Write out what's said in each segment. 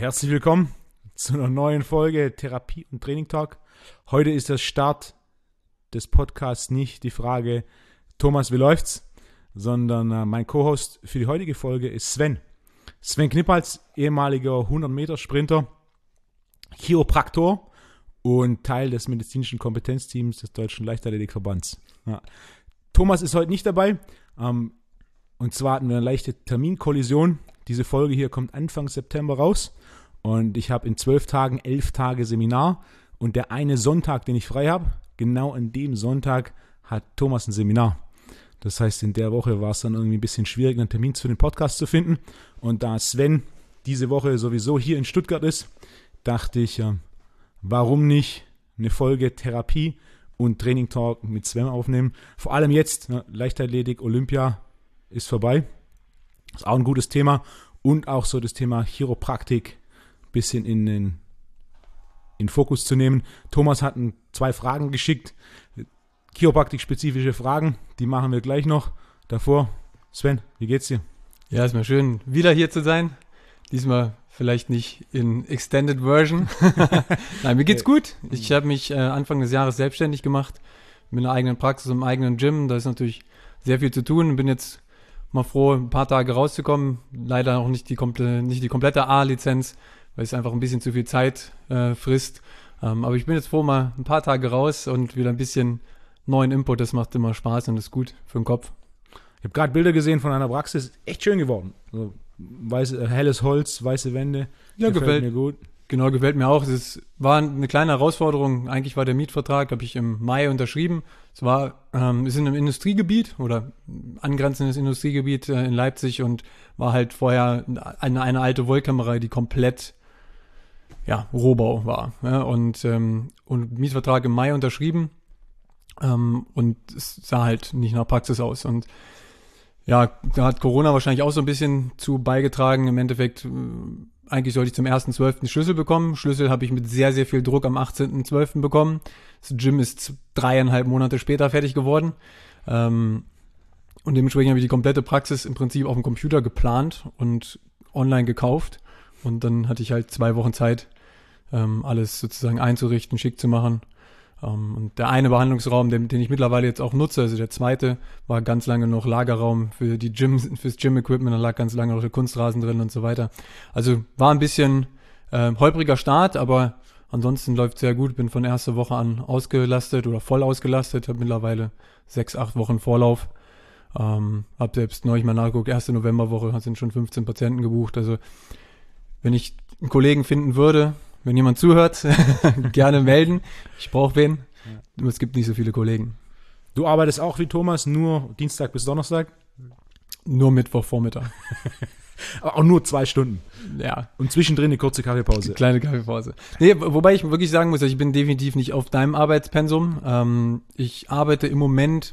Herzlich willkommen zu einer neuen Folge Therapie und Training Talk. Heute ist der Start des Podcasts nicht die Frage, Thomas, wie läuft's? Sondern mein Co-Host für die heutige Folge ist Sven. Sven Knippals, ehemaliger 100-Meter-Sprinter, Chiropraktor und Teil des medizinischen Kompetenzteams des Deutschen Leichtathletikverbands. Ja. Thomas ist heute nicht dabei. Und zwar hatten wir eine leichte Terminkollision. Diese Folge hier kommt Anfang September raus. Und ich habe in 12 Tagen 11 Tage Seminar. Und der eine Sonntag, den ich frei habe, genau an dem Sonntag hat Thomas ein Seminar. Das heißt, in der Woche war es dann irgendwie ein bisschen schwierig, einen Termin für den Podcast zu finden. Und da Sven diese Woche sowieso hier in Stuttgart ist, dachte ich, warum nicht eine Folge Therapie und Training Talk mit Sven aufnehmen. Vor allem jetzt, Leichtathletik, Olympia ist vorbei. Ist auch ein gutes Thema. Und auch so das Thema Chiropraktik ein bisschen in den Fokus zu nehmen. Thomas hat 2 Fragen geschickt. Chiropraktik-spezifische Fragen, die machen wir gleich noch. Davor, Sven, wie geht's dir? Ja, ist mal schön, wieder hier zu sein. Diesmal vielleicht nicht in Extended Version. Nein, mir geht's gut. Ich habe mich Anfang des Jahres selbstständig gemacht mit einer eigenen Praxis im eigenen Gym. Da ist natürlich sehr viel zu tun. Bin jetzt mal froh, ein paar Tage rauszukommen. Leider auch nicht die komplette A-Lizenz, weil es einfach ein bisschen zu viel Zeit frisst. Aber ich bin jetzt froh, mal ein paar Tage raus und wieder ein bisschen neuen Input. Das macht immer Spaß und ist gut für den Kopf. Ich habe gerade Bilder gesehen von einer Praxis. Echt schön geworden. Also, helles Holz, weiße Wände. Ja, gefällt mir gut. Genau, gefällt mir auch. Es war eine kleine Herausforderung. Eigentlich war der Mietvertrag, habe ich im Mai unterschrieben. Wir sind im Industriegebiet oder angrenzendes Industriegebiet in Leipzig und war halt vorher eine alte Wollkammerei, die komplett Rohbau war. Ja, und Mietvertrag im Mai unterschrieben und es sah halt nicht nach Praxis aus. Und ja, da hat Corona wahrscheinlich auch so ein bisschen zu beigetragen. Im Endeffekt, eigentlich sollte ich zum 1.12. den Schlüssel bekommen. Schlüssel habe ich mit sehr, sehr viel Druck am 18.12. bekommen. Das Gym ist 3,5 Monate später fertig geworden. Und dementsprechend habe ich die komplette Praxis im Prinzip auf dem Computer geplant und online gekauft. Und dann hatte ich halt 2 Wochen Zeit, alles sozusagen einzurichten, schick zu machen. Und der eine Behandlungsraum, den ich mittlerweile jetzt auch nutze, also der zweite, war ganz lange noch Lagerraum fürs Gym-Equipment, da lag ganz lange noch der Kunstrasen drin und so weiter. Also war ein bisschen holpriger Start, aber ansonsten läuft sehr gut. Bin von erster Woche an ausgelastet oder voll ausgelastet, habe mittlerweile 6-8 Wochen Vorlauf. Habe selbst neulich mal nachgeguckt, erste Novemberwoche sind schon 15 Patienten gebucht. Also wenn ich einen Kollegen finden würde, wenn jemand zuhört, gerne melden. Ich brauche wen. Ja. Es gibt nicht so viele Kollegen. Du arbeitest auch wie Thomas, nur Dienstag bis Donnerstag? Nur Mittwochvormittag. Aber auch nur 2 Stunden? Ja. Und zwischendrin eine kurze Kaffeepause? Eine kleine Kaffeepause. Nee, wobei ich wirklich sagen muss, ich bin definitiv nicht auf deinem Arbeitspensum. Ich arbeite im Moment,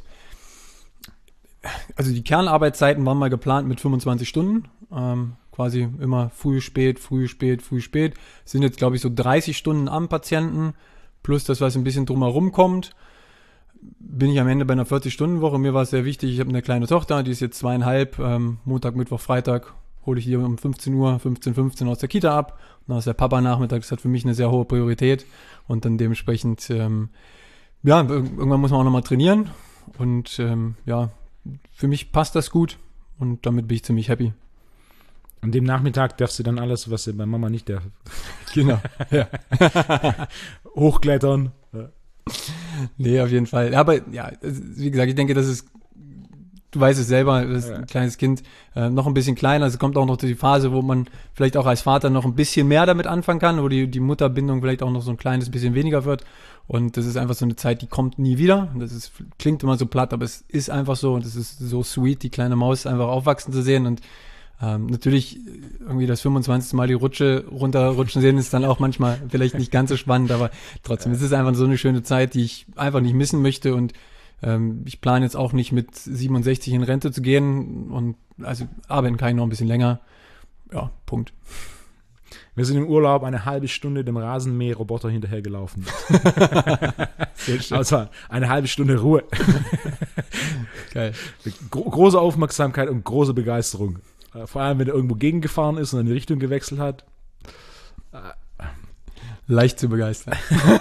also die Kernarbeitszeiten waren mal geplant mit 25 Stunden. Quasi immer früh, spät. Sind jetzt, glaube ich, so 30 Stunden am Patienten, plus das, was ein bisschen drumherum kommt. Bin ich am Ende bei einer 40-Stunden-Woche. Mir war es sehr wichtig, ich habe eine kleine Tochter, die ist jetzt 2,5. Montag, Mittwoch, Freitag hole ich die um 15 Uhr, 15:15 aus der Kita ab. Und dann ist der Papa nachmittags, hat für mich eine sehr hohe Priorität. Und dann dementsprechend, irgendwann muss man auch nochmal trainieren. Und für mich passt das gut und damit bin ich ziemlich happy. An dem Nachmittag darfst du dann alles, was du bei Mama nicht darf. Genau, ja. Hochklettern. Ja. Nee, auf jeden Fall. Aber ja, wie gesagt, ich denke, das ist, du weißt es selber, das ist ein kleines Kind, noch ein bisschen kleiner. Es kommt auch noch die Phase, wo man vielleicht auch als Vater noch ein bisschen mehr damit anfangen kann, wo die Mutterbindung vielleicht auch noch so ein kleines bisschen weniger wird. Und das ist einfach so eine Zeit, die kommt nie wieder. Klingt immer so platt, aber es ist einfach so und es ist so sweet, die kleine Maus einfach aufwachsen zu sehen. Und natürlich irgendwie das 25. Mal die Rutsche runterrutschen sehen ist dann auch manchmal vielleicht nicht ganz so spannend, aber trotzdem, es ist einfach so eine schöne Zeit, die ich einfach nicht missen möchte und ich plane jetzt auch nicht mit 67 in Rente zu gehen und also arbeiten kann ich noch ein bisschen länger. Ja, Punkt. Wir sind im Urlaub eine halbe Stunde dem Rasenmäherroboter hinterhergelaufen. Sehr schön. Also eine halbe Stunde Ruhe. Geil. Große Aufmerksamkeit und große Begeisterung. Vor allem, wenn er irgendwo gegengefahren ist und in die Richtung gewechselt hat. Leicht zu begeistern.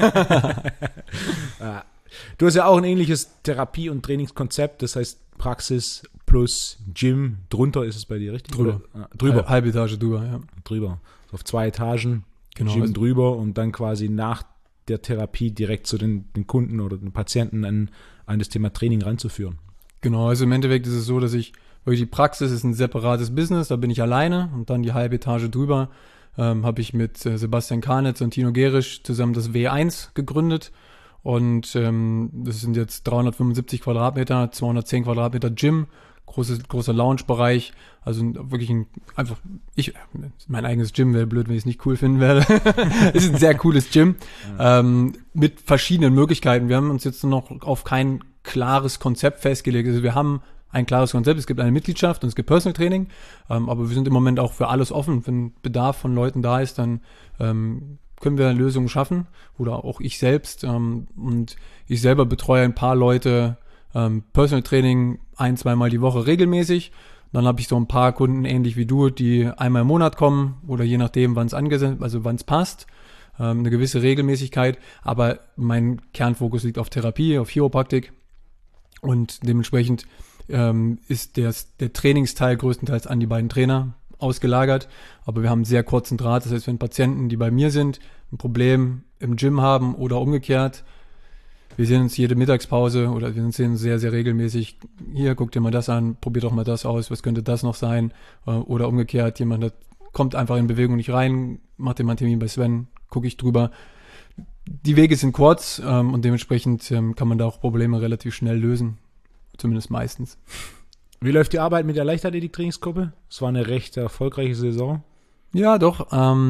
Du hast ja auch ein ähnliches Therapie- und Trainingskonzept, das heißt Praxis plus Gym. Drunter ist es bei dir, richtig? Drüber. Drüber. Halbe Etage drüber, ja. Drüber. So auf 2 Etagen, Genau. Gym drüber und dann quasi nach der Therapie direkt zu den Kunden oder den Patienten an das Thema Training ranzuführen. Genau, also im Endeffekt ist es so, dass wirklich die Praxis ist ein separates Business, da bin ich alleine und dann die halbe Etage drüber habe ich mit Sebastian Karnitz und Tino Gerisch zusammen das W1 gegründet und das sind jetzt 375 Quadratmeter, 210 Quadratmeter Gym, großer Lounge-Bereich, also wirklich mein eigenes Gym wäre blöd, wenn ich es nicht cool finden werde. Es ist ein sehr cooles Gym mit verschiedenen Möglichkeiten. Wir haben uns jetzt noch auf kein klares Konzept festgelegt. Also wir haben ein klares Konzept, es gibt eine Mitgliedschaft und es gibt Personal Training, aber wir sind im Moment auch für alles offen. Wenn Bedarf von Leuten da ist, dann können wir Lösungen schaffen oder auch ich selbst. Und ich selber betreue ein paar Leute Personal Training 1-2 Mal die Woche regelmäßig. Dann habe ich so ein paar Kunden, ähnlich wie du, die einmal im Monat kommen oder je nachdem, wann es passt. Eine gewisse Regelmäßigkeit, aber mein Kernfokus liegt auf Therapie, auf Chiropraktik und dementsprechend ist der Trainingsteil größtenteils an die beiden Trainer ausgelagert, aber wir haben einen sehr kurzen Draht, das heißt, wenn Patienten, die bei mir sind, ein Problem im Gym haben oder umgekehrt, wir sehen uns jede Mittagspause oder wir sehen uns sehr, sehr regelmäßig, hier, guck dir mal das an, probier doch mal das aus, was könnte das noch sein, oder umgekehrt, jemand kommt einfach in Bewegung nicht rein, macht dir mal einen Termin bei Sven, gucke ich drüber. Die Wege sind kurz und dementsprechend kann man da auch Probleme relativ schnell lösen. Zumindest meistens. Wie läuft die Arbeit mit der Leichtathletik-Trainingsgruppe? Es war eine recht erfolgreiche Saison. Ja, doch.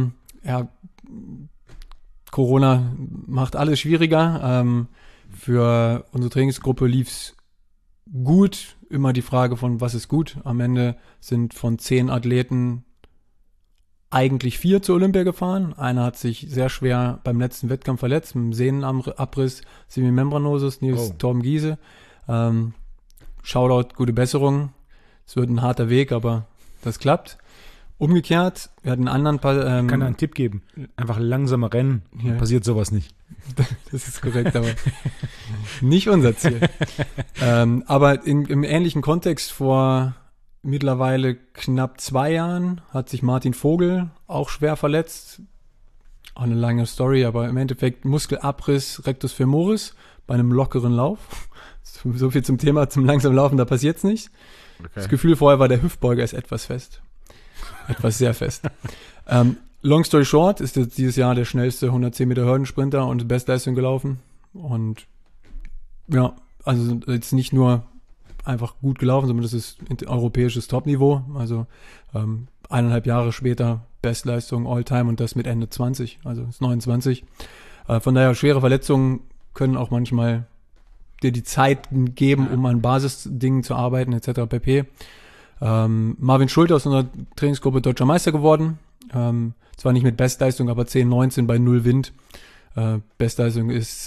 Corona macht alles schwieriger. Für unsere Trainingsgruppe lief es gut. Immer die Frage von, was ist gut? Am Ende sind von 10 Athleten eigentlich 4 zur Olympia gefahren. Einer hat sich sehr schwer beim letzten Wettkampf verletzt, mit einem Sehnenabriss, Semimembranosus, Torben Giese. Shoutout, gute Besserung. Es wird ein harter Weg, aber das klappt. Umgekehrt, wir hatten einen anderen... Ich kann da einen Tipp geben. Einfach langsamer rennen, dann passiert sowas nicht. Das ist korrekt, aber nicht unser Ziel. Aber im ähnlichen Kontext vor mittlerweile knapp 2 Jahren hat sich Martin Vogel auch schwer verletzt. Auch eine lange Story, aber im Endeffekt Muskelabriss Rectus femoris bei einem lockeren Lauf. So viel zum Thema, zum langsamen Laufen, da passiert's nicht. Okay. Das Gefühl vorher war, der Hüftbeuger ist etwas fest. Etwas sehr fest. Long story short, ist jetzt dieses Jahr der schnellste 110 Meter Hürdensprinter und Bestleistung gelaufen. Und ja, also jetzt nicht nur einfach gut gelaufen, sondern das ist europäisches Topniveau. Also 1,5 Jahre später Bestleistung All-Time und das mit Ende 20, also ist 29. Von daher, schwere Verletzungen können auch manchmal dir die Zeit geben, um an Basisdingen zu arbeiten, etc. pp. Marvin Schulte aus unserer Trainingsgruppe deutscher Meister geworden. Zwar nicht mit Bestleistung, aber 10,19 bei 0 Wind. Bestleistung ist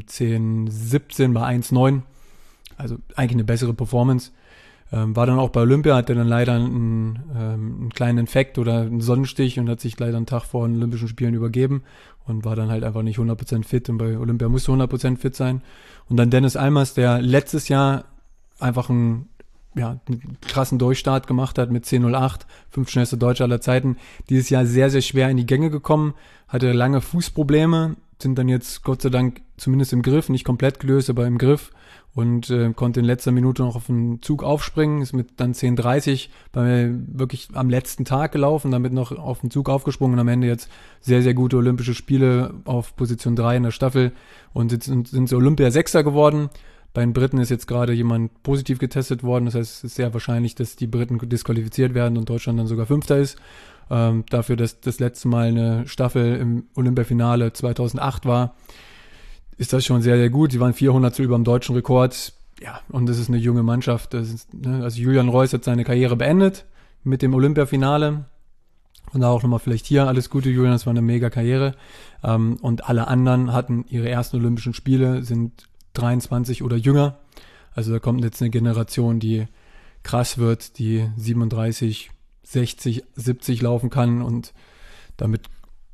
10,17 bei 1,9. Also eigentlich eine bessere Performance. War dann auch bei Olympia, hatte dann leider einen kleinen Infekt oder einen Sonnenstich und hat sich leider einen Tag vor den Olympischen Spielen übergeben und war dann halt einfach nicht 100% fit und bei Olympia musste 100% fit sein. Und dann Dennis Almers, der letztes Jahr einfach einen krassen Durchstart gemacht hat mit 10,08, 5 schnellste Deutsche aller Zeiten. Dieses Jahr sehr, sehr schwer in die Gänge gekommen, hatte lange Fußprobleme, sind dann jetzt Gott sei Dank zumindest im Griff, nicht komplett gelöst, aber im Griff und konnte in letzter Minute noch auf den Zug aufspringen, ist mit dann 10,30 wirklich am letzten Tag gelaufen, damit noch auf den Zug aufgesprungen und am Ende jetzt sehr, sehr gute Olympische Spiele auf Position 3 in der Staffel und sind sie Olympia-Sechster geworden. Bei den Briten ist jetzt gerade jemand positiv getestet worden, das heißt, es ist sehr wahrscheinlich, dass die Briten disqualifiziert werden und Deutschland dann sogar Fünfter ist. Dafür, dass das letzte Mal eine Staffel im Olympiafinale 2008 war, ist das schon sehr, sehr gut. Sie waren 400 über dem deutschen Rekord. Ja, und das ist eine junge Mannschaft. Also Julian Reuss hat seine Karriere beendet mit dem Olympiafinale. Und da auch nochmal vielleicht hier alles Gute, Julian, das war eine mega Karriere. Und alle anderen hatten ihre ersten Olympischen Spiele, sind 23 oder jünger. Also da kommt jetzt eine Generation, die krass wird, die 37, 60, 70 laufen kann und damit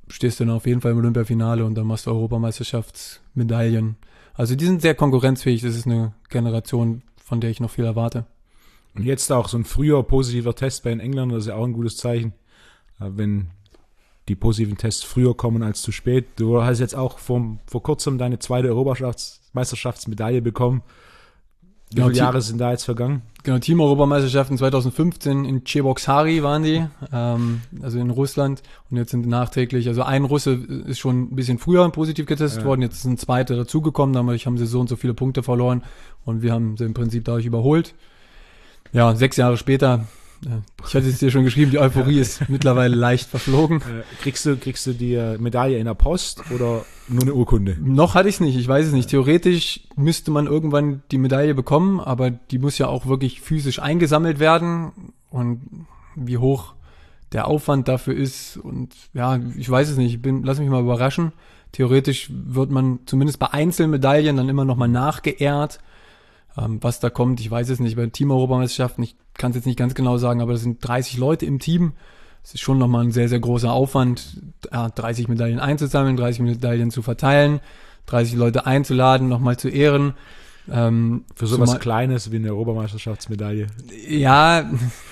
stehst du dann auf jeden Fall im Olympiafinale und dann machst du Europameisterschaftsmedaillen. Also die sind sehr konkurrenzfähig. Das ist eine Generation, von der ich noch viel erwarte. Und jetzt auch so ein früher positiver Test bei den Engländern, das ist ja auch ein gutes Zeichen, wenn die positiven Tests früher kommen als zu spät. Du hast jetzt auch vor kurzem deine zweite Europameisterschaftsmedaille bekommen. Wie viele Jahre sind da jetzt vergangen? Genau, Team-Europameisterschaften 2015 in Cheboksary waren die, also in Russland. Und jetzt sind nachträglich, also ein Russe ist schon ein bisschen früher positiv getestet worden, jetzt ist ein zweiter dazugekommen, dadurch haben sie so und so viele Punkte verloren und wir haben sie im Prinzip dadurch überholt. Ja, 6 Jahre später, ich hatte es dir schon geschrieben, die Euphorie ist mittlerweile leicht verflogen. Kriegst du die Medaille in der Post oder nur eine Urkunde? Noch hatte ich es nicht, ich weiß es nicht. Theoretisch müsste man irgendwann die Medaille bekommen, aber die muss ja auch wirklich physisch eingesammelt werden. Und wie hoch der Aufwand dafür ist und ja, ich weiß es nicht, lass mich mal überraschen. Theoretisch wird man zumindest bei Einzelmedaillen dann immer nochmal nachgeehrt. Was da kommt, ich weiß es nicht. Bei Team-Europameisterschaften, ich kann es jetzt nicht ganz genau sagen, aber das sind 30 Leute im Team. Es ist schon nochmal ein sehr, sehr großer Aufwand, 30 Medaillen einzusammeln, 30 Medaillen zu verteilen, 30 Leute einzuladen, nochmal zu ehren. Für sowas Kleines wie eine Europameisterschaftsmedaille. Ja,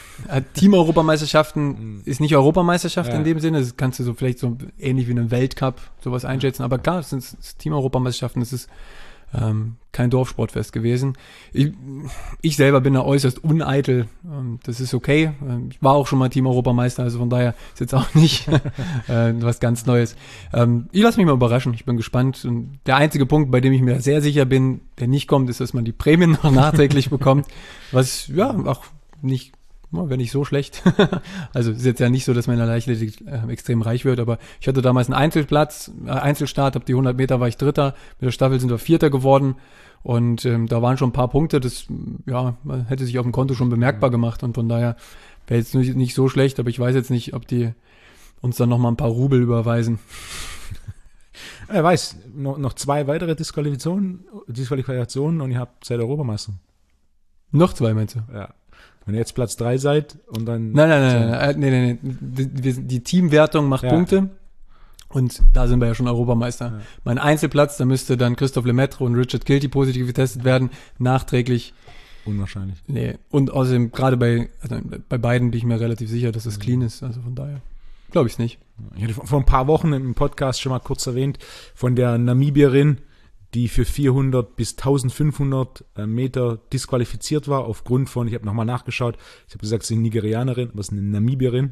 Team-Europameisterschaften ist nicht Europameisterschaft in dem Sinne. Das kannst du so vielleicht so ähnlich wie einen Weltcup sowas einschätzen. Aber klar, es sind Team-Europameisterschaften, das ist kein Dorfsportfest gewesen. Ich selber bin da äußerst uneitel. Das ist okay. Ich war auch schon mal Team-Europameister, also von daher ist jetzt auch nicht was ganz Neues. Ich lasse mich mal überraschen. Ich bin gespannt. Und der einzige Punkt, bei dem ich mir sehr sicher bin, der nicht kommt, ist, dass man die Prämien noch nachträglich bekommt. Was ja auch nicht, wäre nicht so schlecht. Also ist jetzt ja nicht so, dass man in der Leichtathletik extrem reich wird, aber ich hatte damals einen Einzelstart, ab die 100 Meter war ich Dritter, mit der Staffel sind wir Vierter geworden und da waren schon ein paar Punkte, das man hätte sich auf dem Konto schon bemerkbar gemacht und von daher wäre jetzt nicht so schlecht, aber ich weiß jetzt nicht, ob die uns dann nochmal ein paar Rubel überweisen. Er weiß, noch 2 weitere Disqualifikationen und ihr habt seid Europameister. Noch 2, meinst du? Ja. Wenn ihr jetzt Platz 3 seid und dann... Nein. Die Teamwertung macht Punkte und da sind wir ja schon Europameister. Ja. Mein Einzelplatz, da müsste dann Christoph Lemaitre und Richard Kilty positiv getestet werden, nachträglich. Unwahrscheinlich. Nee, und außerdem gerade bei beiden bin ich mir relativ sicher, dass es clean ist, also von daher glaube ich es nicht. Ich hatte vor ein paar Wochen im Podcast schon mal kurz erwähnt, von der Namibierin, die für 400 bis 1500 Meter disqualifiziert war, aufgrund von, ich habe nochmal nachgeschaut, ich habe gesagt, sie ist eine Nigerianerin, aber es ist eine Namibierin,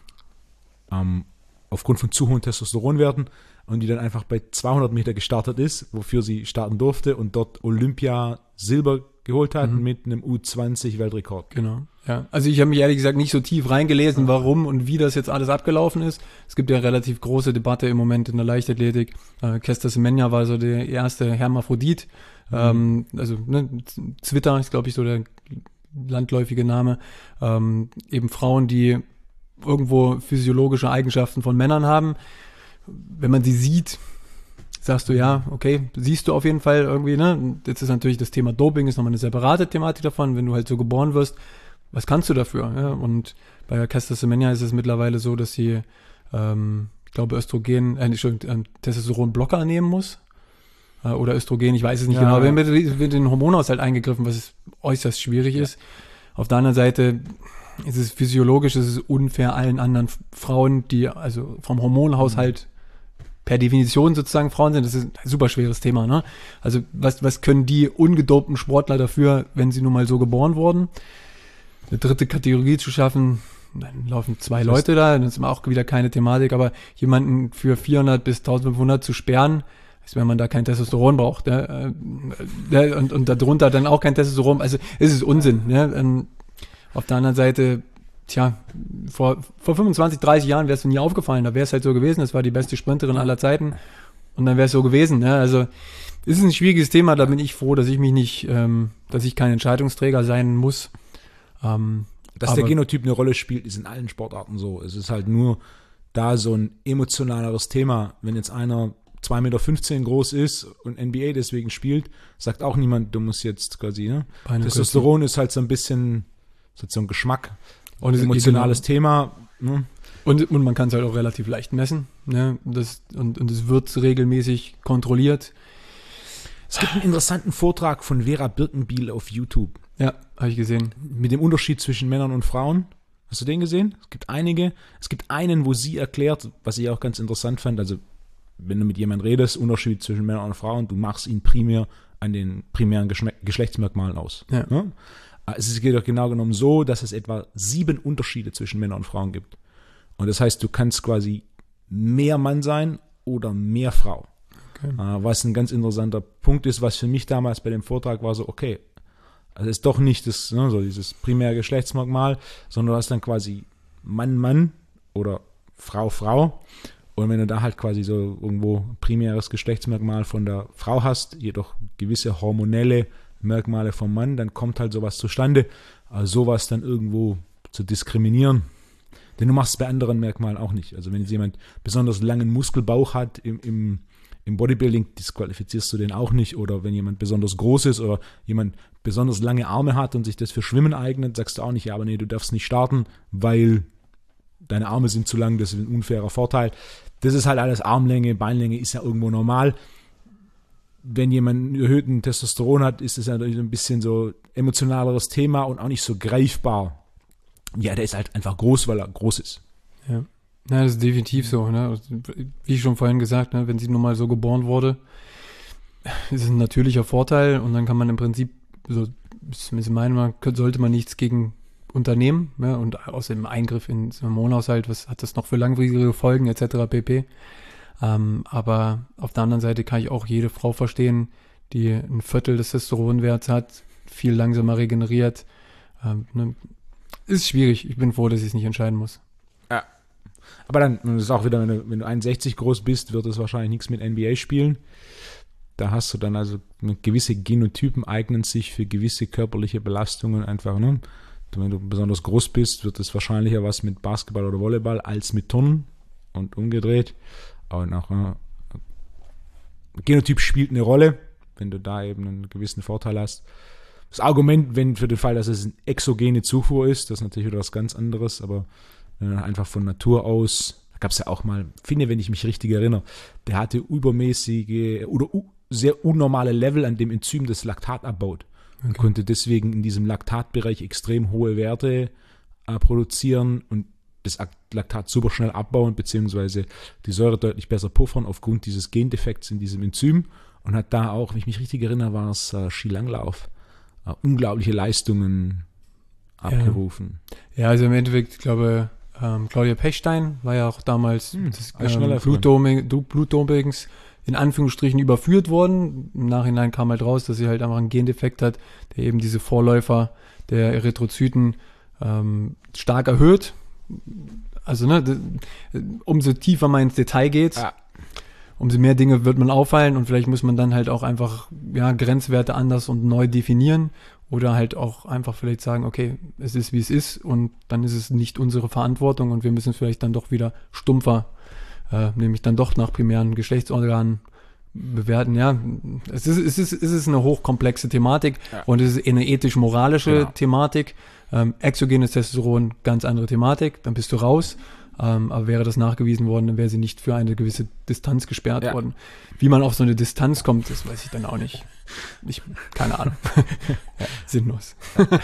aufgrund von zu hohen Testosteronwerten und die dann einfach bei 200 Meter gestartet ist, wofür sie starten durfte und dort Olympia Silber geholt hat mit einem U20-Weltrekord. Genau, ja. Also ich habe mich ehrlich gesagt nicht so tief reingelesen, warum und wie das jetzt alles abgelaufen ist. Es gibt ja relativ große Debatte im Moment in der Leichtathletik. Caster Semenya war so der erste Hermaphrodit. Also Zwitter ist, glaube ich, so der landläufige Name. Eben Frauen, die irgendwo physiologische Eigenschaften von Männern haben. Wenn man sie sieht, sagst du, ja, okay, siehst du auf jeden Fall irgendwie, ne? Jetzt ist natürlich das Thema Doping, ist nochmal eine separate Thematik davon, wenn du halt so geboren wirst, was kannst du dafür? Ja? Und bei Caster Semenya ist es mittlerweile so, dass sie, ich glaube, Testosteron-Blocker nehmen muss. Oder Östrogen, ich weiß es nicht genau. Aber wird den Hormonhaushalt eingegriffen, was äußerst schwierig ist. Auf der anderen Seite ist es physiologisch, es ist unfair allen anderen Frauen, die also vom Hormonhaushalt per Definition sozusagen Frauen sind. Das ist ein super schweres Thema, ne? Also was können die ungedopten Sportler dafür, wenn sie nun mal so geboren wurden? Eine dritte Kategorie zu schaffen, dann laufen 2 Leute da, dann ist auch wieder keine Thematik, aber jemanden für 400 bis 1500 zu sperren, ist, wenn man da kein Testosteron braucht, und darunter dann auch kein Testosteron, also es ist Unsinn, ne? Auf der anderen Seite, vor 25, 30 Jahren wäre es mir nie aufgefallen, da wäre es halt so gewesen, das war die beste Sprinterin aller Zeiten und dann wäre es so gewesen, ne? Also es ist ein schwieriges Thema, da bin ich froh, dass ich mich nicht, dass ich kein Entscheidungsträger sein muss. Dass der Genotyp eine Rolle spielt, ist in allen Sportarten so. Es ist halt nur da so ein emotionaleres Thema. Wenn jetzt einer 2,15 Meter groß ist und NBA deswegen spielt, sagt auch niemand, du musst jetzt quasi, ne? Testosteron ist halt so ein bisschen, so ein Geschmack, und ein emotionales Thema. Ne? Und man kann es halt auch relativ leicht messen. Ne? Und es wird regelmäßig kontrolliert. Es gibt einen interessanten Vortrag von Vera Birkenbiel auf YouTube. Ja, habe ich gesehen. Mit dem Unterschied zwischen Männern und Frauen. Hast du den gesehen? Es gibt einige. Es gibt einen, wo sie erklärt, was ich auch ganz interessant fand. Also, wenn du mit jemandem redest, Unterschied zwischen Männern und Frauen, du machst ihn primär an den primären Geschlechtsmerkmalen aus. Ja. Ja? Es geht doch genau genommen so, dass es etwa 7 Unterschiede zwischen Männern und Frauen gibt. Und das heißt, du kannst quasi mehr Mann sein oder mehr Frau. Okay. Was ein ganz interessanter Punkt ist, was für mich damals bei dem Vortrag war so, okay, also ist doch nicht das, ne, so dieses primäre Geschlechtsmerkmal, sondern du hast dann quasi Mann, Mann oder Frau, Frau. Und wenn du da halt quasi so irgendwo primäres Geschlechtsmerkmal von der Frau hast, jedoch gewisse hormonelle Merkmale vom Mann, dann kommt halt sowas zustande, also sowas dann irgendwo zu diskriminieren. Denn du machst es bei anderen Merkmalen auch nicht. Also wenn jetzt jemand besonders langen Muskelbauch hat im Bodybuilding, disqualifizierst du den auch nicht. Oder wenn jemand besonders groß ist oder jemand besonders lange Arme hat und sich das für Schwimmen eignet, sagst du auch nicht, ja, aber nee, du darfst nicht starten, weil deine Arme sind zu lang, das ist ein unfairer Vorteil. Das ist halt alles Armlänge, Beinlänge ist ja irgendwo normal. Wenn jemand einen erhöhten Testosteron hat, ist das ja ein bisschen so emotionaleres Thema und auch nicht so greifbar. Ja, der ist halt einfach groß, weil er groß ist. Ja, das ist definitiv so. Ne? Wie schon vorhin gesagt, ne? Wenn sie nun mal so geboren wurde, ist es ein natürlicher Vorteil und dann kann man im Prinzip, so sollte man nichts gegen unternehmen. Ja? Und außer dem Eingriff ins Hormonhaushalt, was hat das noch für langwierige Folgen etc. pp. Aber auf der anderen Seite kann ich auch jede Frau verstehen, die ein Viertel des Testosteronwerts hat, viel langsamer regeneriert. Ne? Ist schwierig. Ich bin froh, dass ich es nicht entscheiden muss. Ja. Aber dann das ist auch wieder, wenn du 1,60 groß bist, wird es wahrscheinlich nichts mit NBA spielen. Da hast du dann also gewisse Genotypen eignen sich für gewisse körperliche Belastungen einfach. Ne? Wenn du besonders groß bist, wird es wahrscheinlicher was mit Basketball oder Volleyball als mit Turnen und umgedreht. Aber auch Genotyp spielt eine Rolle, wenn du da eben einen gewissen Vorteil hast. Das Argument, wenn für den Fall, dass es eine exogene Zufuhr ist, das ist natürlich wieder was ganz anderes, aber wenn du einfach von Natur aus, da gab es ja auch mal, finde, wenn ich mich richtig erinnere, der hatte übermäßige oder sehr unnormale Level an dem Enzym, das Laktat abbaut. Okay. Und konnte deswegen in diesem Laktatbereich extrem hohe Werte produzieren und das Laktat super schnell abbauen, beziehungsweise die Säure deutlich besser puffern aufgrund dieses Gendefekts in diesem Enzym und hat da auch, wenn ich mich richtig erinnere, war es Skilanglauf. Unglaubliche Leistungen abgerufen. Ja, also im Endeffekt, ich glaube, Claudia Pechstein war ja auch damals Blutdopings in Anführungsstrichen überführt worden. Im Nachhinein kam halt raus, dass sie halt einfach einen Gendefekt hat, der eben diese Vorläufer der Erythrozyten stark erhöht. Also, ne, umso tiefer man ins Detail geht, umso mehr Dinge wird man auffallen und vielleicht muss man dann halt auch einfach Grenzwerte anders und neu definieren oder halt auch einfach vielleicht sagen, okay, es ist wie es ist und dann ist es nicht unsere Verantwortung und wir müssen es vielleicht dann doch wieder stumpfer, nämlich dann doch nach primären Geschlechtsorganen bewerten. Ja, es ist eine hochkomplexe Thematik und es ist eine ethisch-moralische Thematik. Exogenes Testosteron, ganz andere Thematik, dann bist du raus. Aber wäre das nachgewiesen worden, dann wäre sie nicht für eine gewisse Distanz gesperrt worden. Wie man auf so eine Distanz kommt, das weiß ich dann auch nicht. Keine Ahnung. Sinnlos.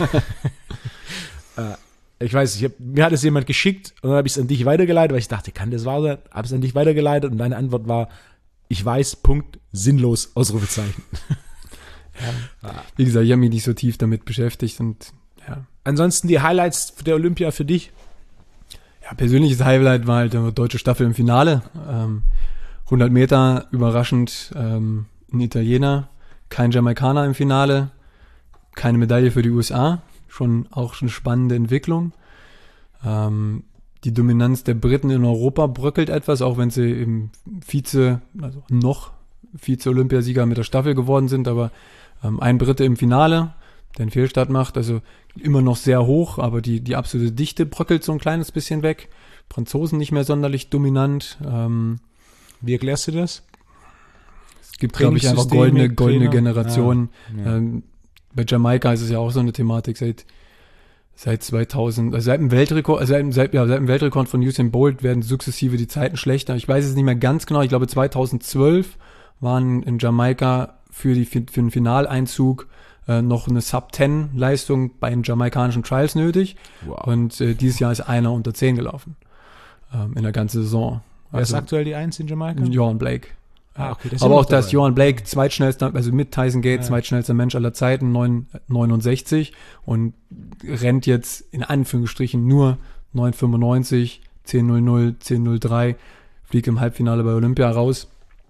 Ich weiß, mir hat es jemand geschickt und dann habe ich es an dich weitergeleitet, weil ich dachte, kann das wahr sein? Habe es an dich weitergeleitet und deine Antwort war, ich weiß, Punkt, sinnlos, Ausrufezeichen. Wie gesagt, ich habe mich nicht so tief damit beschäftigt und Ansonsten die Highlights der Olympia für dich? Ja, persönliches Highlight war halt die deutsche Staffel im Finale. 100 Meter, überraschend ein Italiener, kein Jamaikaner im Finale, keine Medaille für die USA. Auch schon eine spannende Entwicklung. Die Dominanz der Briten in Europa bröckelt etwas, auch wenn sie im noch Vize-Olympiasieger mit der Staffel geworden sind, aber ein Brite im Finale, der einen Fehlstart macht, also immer noch sehr hoch, aber die absolute Dichte bröckelt so ein kleines bisschen weg. Franzosen nicht mehr sonderlich dominant. Wie erklärst du das? Es gibt, glaube ich, einfach goldene Generation. Ja. Bei Jamaika ist es ja auch so eine Thematik. Seit seit 2000, also seit dem Weltrekord, seit dem Weltrekord von Usain Bolt werden sukzessive die Zeiten schlechter. Ich weiß es nicht mehr ganz genau. Ich glaube 2012 waren in Jamaika für den Finaleinzug noch eine Sub-10-Leistung bei den jamaikanischen Trials nötig. Wow. Und dieses Jahr ist einer unter 10 gelaufen in der ganzen Saison. Wer ist aktuell die 1 in Jamaika? Johan Blake. Okay, aber auch, dass Johan Blake zweitschnellster, also mit Tyson Gate, zweitschnellster Mensch aller Zeiten, 9,69 und rennt jetzt in Anführungsstrichen nur 9,95, 10,00, 10,03, fliegt im Halbfinale bei Olympia raus.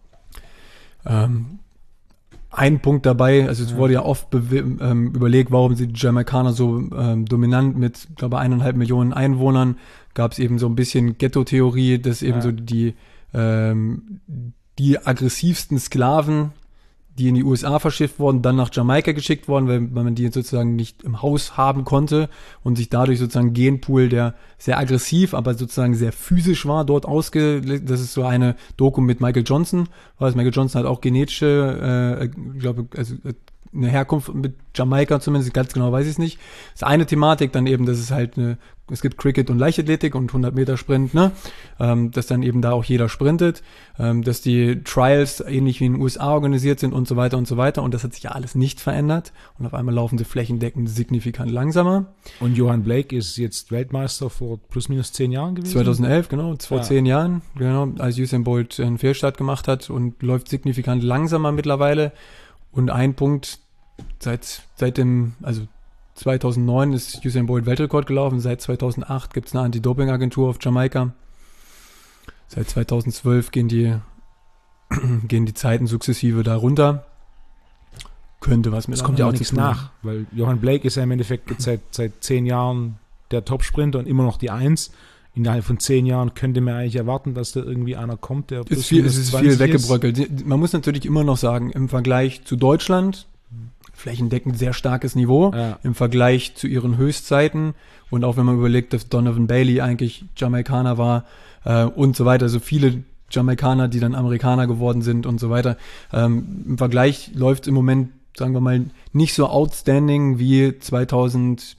Ein Punkt dabei, also es wurde ja oft überlegt, warum sind die Jamaikaner so dominant mit, glaube ich, 1,5 Millionen Einwohnern, gab es eben so ein bisschen Ghetto-Theorie, dass eben so die aggressivsten Sklaven, die in die USA verschifft wurden, dann nach Jamaika geschickt worden, weil man die sozusagen nicht im Haus haben konnte und sich dadurch sozusagen ein Genpool, der sehr aggressiv, aber sozusagen sehr physisch war, dort ausgelegt. Das ist so eine Doku mit Michael Johnson, weil Michael Johnson hat auch genetische, eine Herkunft mit Jamaika zumindest, ganz genau weiß ich es nicht. Das ist eine Thematik, dann eben, dass es halt es gibt Cricket und Leichtathletik und 100 Meter Sprint, ne? Dass dann eben da auch jeder sprintet, dass die Trials ähnlich wie in den USA organisiert sind und so weiter und so weiter und das hat sich ja alles nicht verändert und auf einmal laufen sie flächendeckend signifikant langsamer. Und Johan Blake ist jetzt Weltmeister vor plus minus 10 Jahren gewesen? 2011, genau, vor 10 Jahren, genau, als Usain Bolt einen Fehlstart gemacht hat und läuft signifikant langsamer mittlerweile. Und ein Punkt, seit dem 2009 ist Usain Bolt Weltrekord gelaufen, seit 2008 gibt es eine Anti-Doping-Agentur auf Jamaika. Seit 2012 gehen die Zeiten sukzessive da runter. Könnte was mit. Es kommt ja auch nichts nach, weil Johan Blake ist ja im Endeffekt seit 10 Jahren der Topsprinter und immer noch die 1. Innerhalb von 10 Jahren könnte man eigentlich erwarten, dass da irgendwie einer kommt, der es ist viel weggebröckelt. Man muss natürlich immer noch sagen, im Vergleich zu Deutschland, flächendeckend sehr starkes Niveau, im Vergleich zu ihren Höchstzeiten und auch wenn man überlegt, dass Donovan Bailey eigentlich Jamaikaner war und so weiter, also viele Jamaikaner, die dann Amerikaner geworden sind und so weiter. Im Vergleich läuft es im Moment, sagen wir mal, nicht so outstanding wie 2006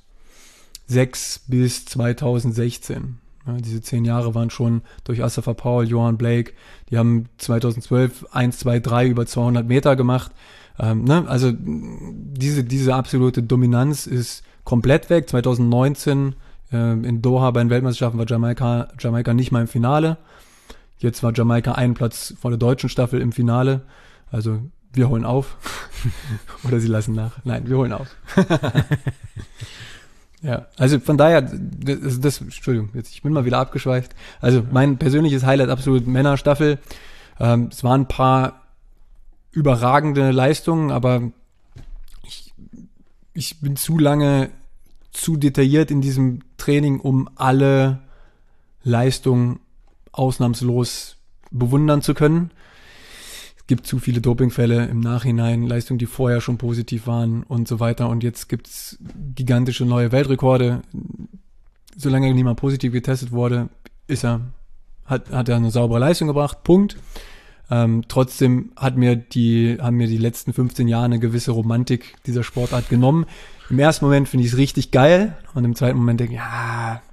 bis 2016. Ja, diese 10 Jahre waren schon durch Asafa Powell, Johan Blake, die haben 2012 1, 2, 3 über 200 Meter gemacht. Also diese absolute Dominanz ist komplett weg. 2019 in Doha bei den Weltmeisterschaften war Jamaika nicht mal im Finale. Jetzt war Jamaika einen Platz vor der deutschen Staffel im Finale. Also wir holen auf. Oder sie lassen nach. Nein, wir holen auf. Ja, also von daher, Entschuldigung, ich bin mal wieder abgeschweift. Also mein persönliches Highlight absolut Männerstaffel. Es waren ein paar überragende Leistungen, aber ich bin zu lange, zu detailliert in diesem Training, um alle Leistungen ausnahmslos bewundern zu können. Es gibt zu viele Dopingfälle im Nachhinein, Leistungen, die vorher schon positiv waren und so weiter. Und jetzt gibt es gigantische neue Weltrekorde. Solange niemand positiv getestet wurde, hat er eine saubere Leistung gebracht. Punkt. Trotzdem haben mir die letzten 15 Jahre eine gewisse Romantik dieser Sportart genommen. Im ersten Moment finde ich es richtig geil und im zweiten Moment denke ich, ja.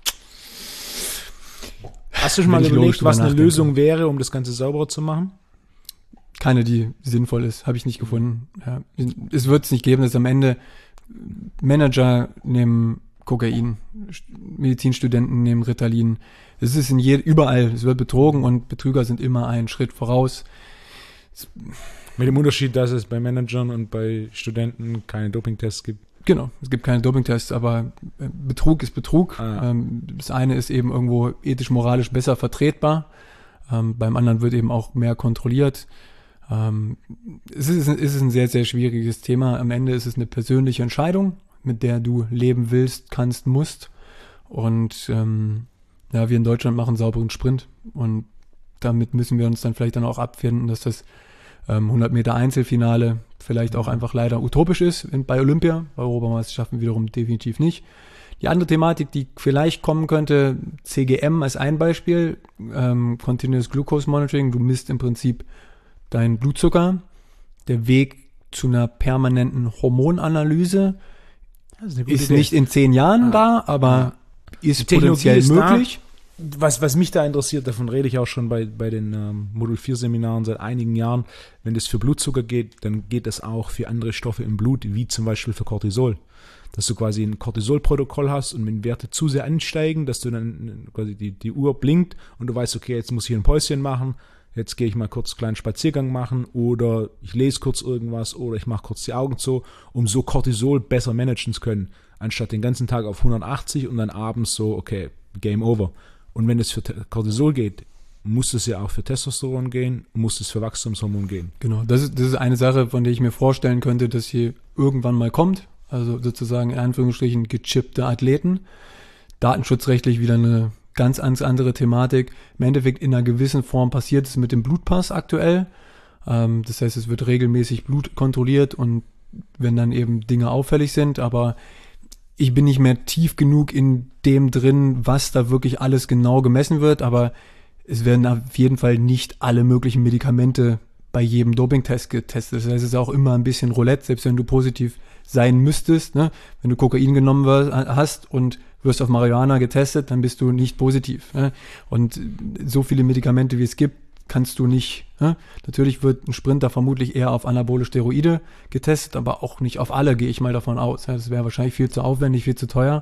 Hast du schon mal überlegt, was eine Lösung wäre, um das Ganze sauberer zu machen? Keine, die sinnvoll ist, habe ich nicht gefunden. Ja. Es wird es nicht geben, dass am Ende Manager nehmen Kokain, Medizinstudenten nehmen Ritalin. Es ist überall, es wird betrogen und Betrüger sind immer einen Schritt voraus. Mit dem Unterschied, dass es bei Managern und bei Studenten keine Dopingtests gibt. Genau, es gibt keine Dopingtests, aber Betrug ist Betrug. Das eine ist eben irgendwo ethisch-moralisch besser vertretbar. Beim anderen wird eben auch mehr kontrolliert. Es ist ein sehr, sehr schwieriges Thema. Am Ende ist es eine persönliche Entscheidung, mit der du leben willst, kannst, musst. Und wir in Deutschland machen einen sauberen Sprint. Und damit müssen wir uns dann vielleicht dann auch abfinden, dass das 100 Meter Einzelfinale vielleicht auch einfach leider utopisch ist bei Olympia. Bei Europameisterschaften wiederum definitiv nicht. Die andere Thematik, die vielleicht kommen könnte, CGM als ein Beispiel, Continuous Glucose Monitoring. Du misst im Prinzip deinen Blutzucker. Der Weg zu einer permanenten Hormonanalyse Das ist eine gute Ist Idee. nicht in 10 Jahren da, aber ist Technologie potenziell ist da. möglich. Was mich da interessiert, davon rede ich auch schon bei den Modul 4 Seminaren seit einigen Jahren, wenn das für Blutzucker geht, dann geht das auch für andere Stoffe im Blut, wie zum Beispiel für Cortisol. Dass du quasi ein Cortisol-Protokoll hast und wenn Werte zu sehr ansteigen, dass du dann quasi die Uhr blinkt und du weißt, okay, jetzt muss ich ein Päuschen machen, jetzt gehe ich mal kurz einen kleinen Spaziergang machen oder ich lese kurz irgendwas oder ich mache kurz die Augen zu, um so Cortisol besser managen zu können, anstatt den ganzen Tag auf 180 und dann abends so, okay, Game Over. Und wenn es für Cortisol geht, muss es ja auch für Testosteron gehen, muss es für Wachstumshormon gehen. Genau, das ist eine Sache, von der ich mir vorstellen könnte, dass sie irgendwann mal kommt. Also sozusagen in Anführungsstrichen gechippte Athleten. Datenschutzrechtlich wieder eine ganz andere Thematik. Im Endeffekt in einer gewissen Form passiert es mit dem Blutpass aktuell. Das heißt, es wird regelmäßig Blut kontrolliert und wenn dann eben Dinge auffällig sind, aber ich bin nicht mehr tief genug in dem drin, was da wirklich alles genau gemessen wird, aber es werden auf jeden Fall nicht alle möglichen Medikamente bei jedem Dopingtest getestet. Das heißt, es ist auch immer ein bisschen Roulette, selbst wenn du positiv sein müsstest. Ne? Wenn du Kokain genommen hast und wirst auf Marihuana getestet, dann bist du nicht positiv. Ne? Und so viele Medikamente, wie es gibt, kannst du nicht. Ne? Natürlich wird ein Sprinter vermutlich eher auf anabole Steroide getestet, aber auch nicht auf alle, gehe ich mal davon aus. Das wäre wahrscheinlich viel zu aufwendig, viel zu teuer.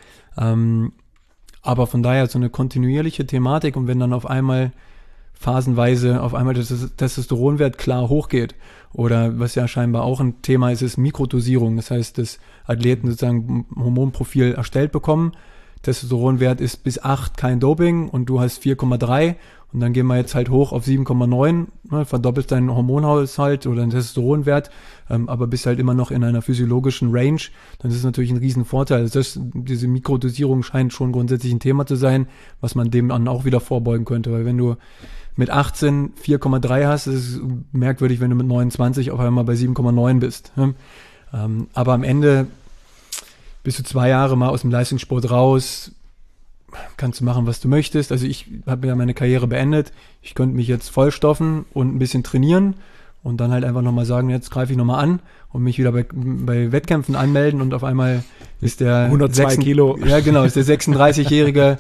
Aber von daher so eine kontinuierliche Thematik und wenn dann auf einmal phasenweise das Testosteronwert klar hochgeht oder was ja scheinbar auch ein Thema ist, ist Mikrodosierung. Das heißt, dass Athleten sozusagen ein Hormonprofil erstellt bekommen. Testosteronwert ist bis 8 kein Doping und du hast 4,3 und dann gehen wir jetzt halt hoch auf 7,9, ne, verdoppelst deinen Hormonhaushalt oder deinen Testosteronwert, aber bist halt immer noch in einer physiologischen Range, dann ist es natürlich ein Riesenvorteil. Also diese Mikrodosierung scheint schon grundsätzlich ein Thema zu sein, was man dem dann auch wieder vorbeugen könnte, weil wenn du mit 18 4,3 hast, ist es merkwürdig, wenn du mit 29 auf einmal bei 7,9 bist. Ne? Aber am Ende bist du 2 Jahre mal aus dem Leistungssport raus, kannst du machen, was du möchtest. Also ich habe ja meine Karriere beendet. Ich könnte mich jetzt vollstoffen und ein bisschen trainieren und dann halt einfach nochmal sagen, jetzt greife ich nochmal an und mich wieder bei Wettkämpfen anmelden und auf einmal ist der 102 Kilo. Ja, genau, ist der 36-Jährige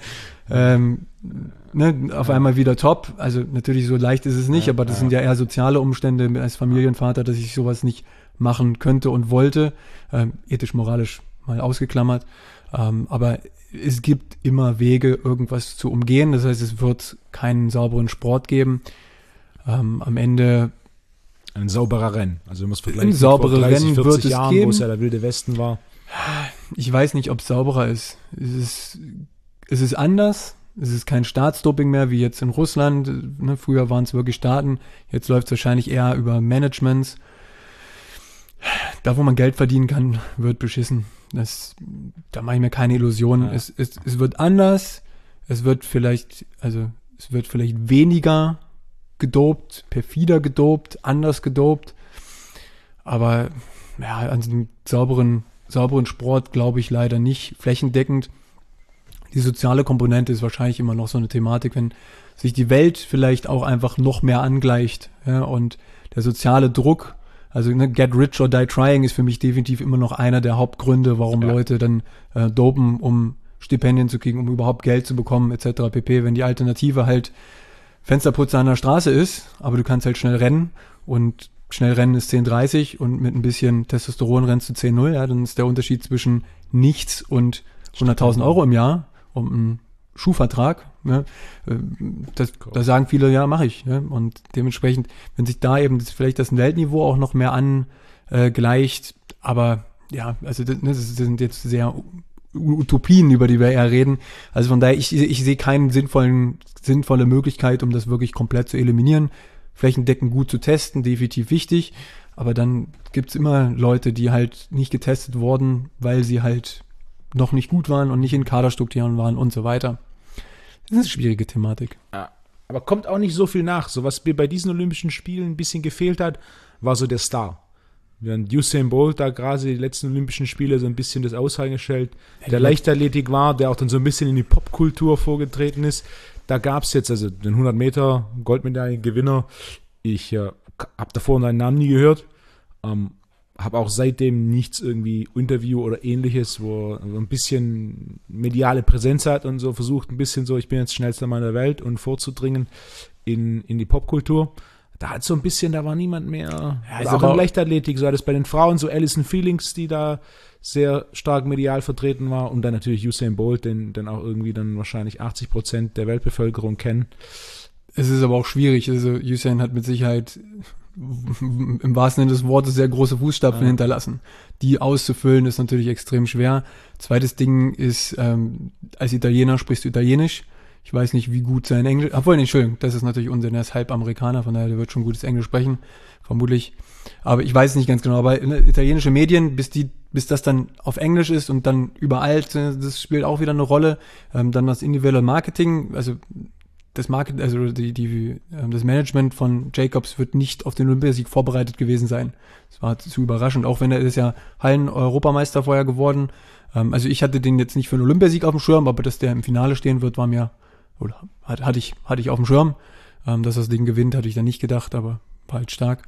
auf einmal wieder top. Also natürlich so leicht ist es nicht, aber das sind ja eher soziale Umstände als Familienvater, dass ich sowas nicht machen könnte und wollte. Ethisch, moralisch mal ausgeklammert. Aber es gibt immer Wege, irgendwas zu umgehen. Das heißt, es wird keinen sauberen Sport geben. Am Ende ein sauberer Rennen. Also du musst vergleichen ein sauberes Rennen 40 wird es Jahren, geben. wo es ja der wilde Westen war. Ich weiß nicht, ob es sauberer ist. Es ist anders. Es ist kein Staatsdoping mehr, wie jetzt in Russland. Ne, früher waren es wirklich Staaten. Jetzt läuft es wahrscheinlich eher über Managements. Da, wo man Geld verdienen kann, wird beschissen. Da mache ich mir keine Illusionen. Ja. Es wird anders. Es wird vielleicht weniger gedopt, perfider gedopt, anders gedopt. Aber ja, an einem sauberen Sport glaube ich leider nicht flächendeckend. Die soziale Komponente ist wahrscheinlich immer noch so eine Thematik, wenn sich die Welt vielleicht auch einfach noch mehr angleicht, ja, und der soziale Druck, also get rich or die trying ist für mich definitiv immer noch einer der Hauptgründe, warum Leute dann dopen, um Stipendien zu kriegen, um überhaupt Geld zu bekommen etc. pp. Wenn die Alternative halt Fensterputzer an der Straße ist, aber du kannst halt schnell rennen und schnell rennen ist 10,30 und mit ein bisschen Testosteron rennst du 10,0, ja, dann ist der Unterschied zwischen nichts und 100.000 Euro im Jahr um einen Schuhvertrag. Ne? Da sagen viele, ja, mache ich. Ne? Und dementsprechend, wenn sich da eben vielleicht das Weltniveau auch noch mehr angleicht, aber ja, also das sind jetzt sehr Utopien, über die wir eher reden. Also von daher, ich sehe keine sinnvolle Möglichkeit, um das wirklich komplett zu eliminieren. Flächendeckend gut zu testen, definitiv wichtig. Aber dann gibt's immer Leute, die halt nicht getestet wurden, weil sie halt noch nicht gut waren und nicht in Kaderstrukturen waren und so weiter. Das ist eine schwierige Thematik. Ja, aber kommt auch nicht so viel nach. So was mir bei diesen Olympischen Spielen ein bisschen gefehlt hat, war so der Star. Während Usain Bolt da gerade die letzten Olympischen Spiele so ein bisschen das Aushängeschild der Leichtathletik war, der auch dann so ein bisschen in die Popkultur vorgetreten ist. Da gab es jetzt also den 100 Meter Goldmedaillengewinner. Ich habe davor seinen Namen nie gehört. habe auch seitdem nichts irgendwie Interview oder ähnliches, wo er so ein bisschen mediale Präsenz hat und so versucht ein bisschen so, ich bin jetzt schnellster Mann der Welt und vorzudringen in die Popkultur. Da hat so ein bisschen, da war niemand mehr, Ja, auch in Leichtathletik, so hat es bei den Frauen so Alison Feelings, die da sehr stark medial vertreten war, und dann natürlich Usain Bolt, den auch irgendwie dann wahrscheinlich 80% der Weltbevölkerung kennen. Es ist aber auch schwierig, also Usain hat mit Sicherheit im wahrsten Sinne des Wortes sehr große Fußstapfen hinterlassen. Die auszufüllen ist natürlich extrem schwer. Zweites Ding ist, als Italiener sprichst du Italienisch. Ich weiß nicht, wie gut sein Englisch, Entschuldigung, das ist natürlich Unsinn, er ist halb Amerikaner, von daher, der wird schon gutes Englisch sprechen, vermutlich. Aber ich weiß es nicht ganz genau, aber italienische Medien, bis das dann auf Englisch ist und dann überall, das spielt auch wieder eine Rolle. Dann das individuelle Marketing, also das Management von Jacobs wird nicht auf den Olympiasieg vorbereitet gewesen sein. Das war zu überraschend, auch wenn er ist ja Hallen-Europameister vorher geworden. Also ich hatte den jetzt nicht für einen Olympiasieg auf dem Schirm, aber dass der im Finale stehen wird, war mir, oder hatte ich auf dem Schirm. Dass das Ding gewinnt, hatte ich dann nicht gedacht, aber war halt stark.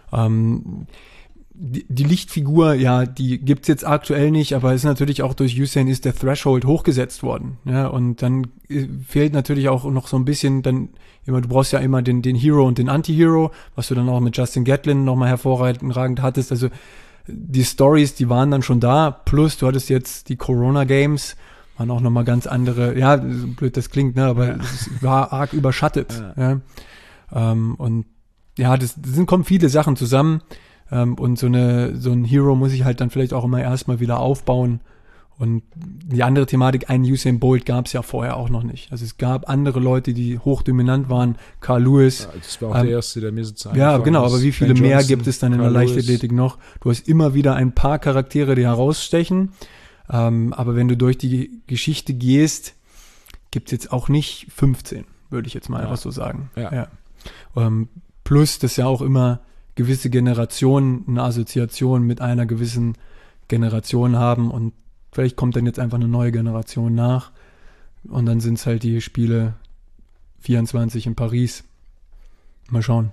Die Lichtfigur, ja, die gibt's jetzt aktuell nicht, aber ist natürlich auch durch Usain ist der Threshold hochgesetzt worden. Ja, und dann fehlt natürlich auch noch so ein bisschen dann immer, du brauchst ja immer den Hero und den Anti-Hero, was du dann auch mit Justin Gatlin nochmal hervorragend hattest. Also die Stories, die waren dann schon da, plus du hattest jetzt die Corona Games, waren auch nochmal ganz andere, ja, blöd das klingt, ne, aber es war arg überschattet. Ja. Und ja, kommen viele Sachen zusammen. Und so ein Hero muss ich halt dann vielleicht auch immer erstmal wieder aufbauen. Und die andere Thematik, einen Usain Bolt gab es ja vorher auch noch nicht. Also es gab andere Leute, die hochdominant waren. Carl Lewis. Ja, das war auch der erste, der mir sozusagen. Ja, genau, aber wie viele mehr gibt es dann in der Leichtathletik noch? Du hast immer wieder ein paar Charaktere, die herausstechen. Aber wenn du durch die Geschichte gehst, gibt es jetzt auch nicht 15, würde ich jetzt mal einfach so sagen. Ja. Plus, dass ja auch immer gewisse Generationen eine Assoziation mit einer gewissen Generation haben und vielleicht kommt dann jetzt einfach eine neue Generation nach und dann sind es halt die Spiele 24 in Paris. Mal schauen.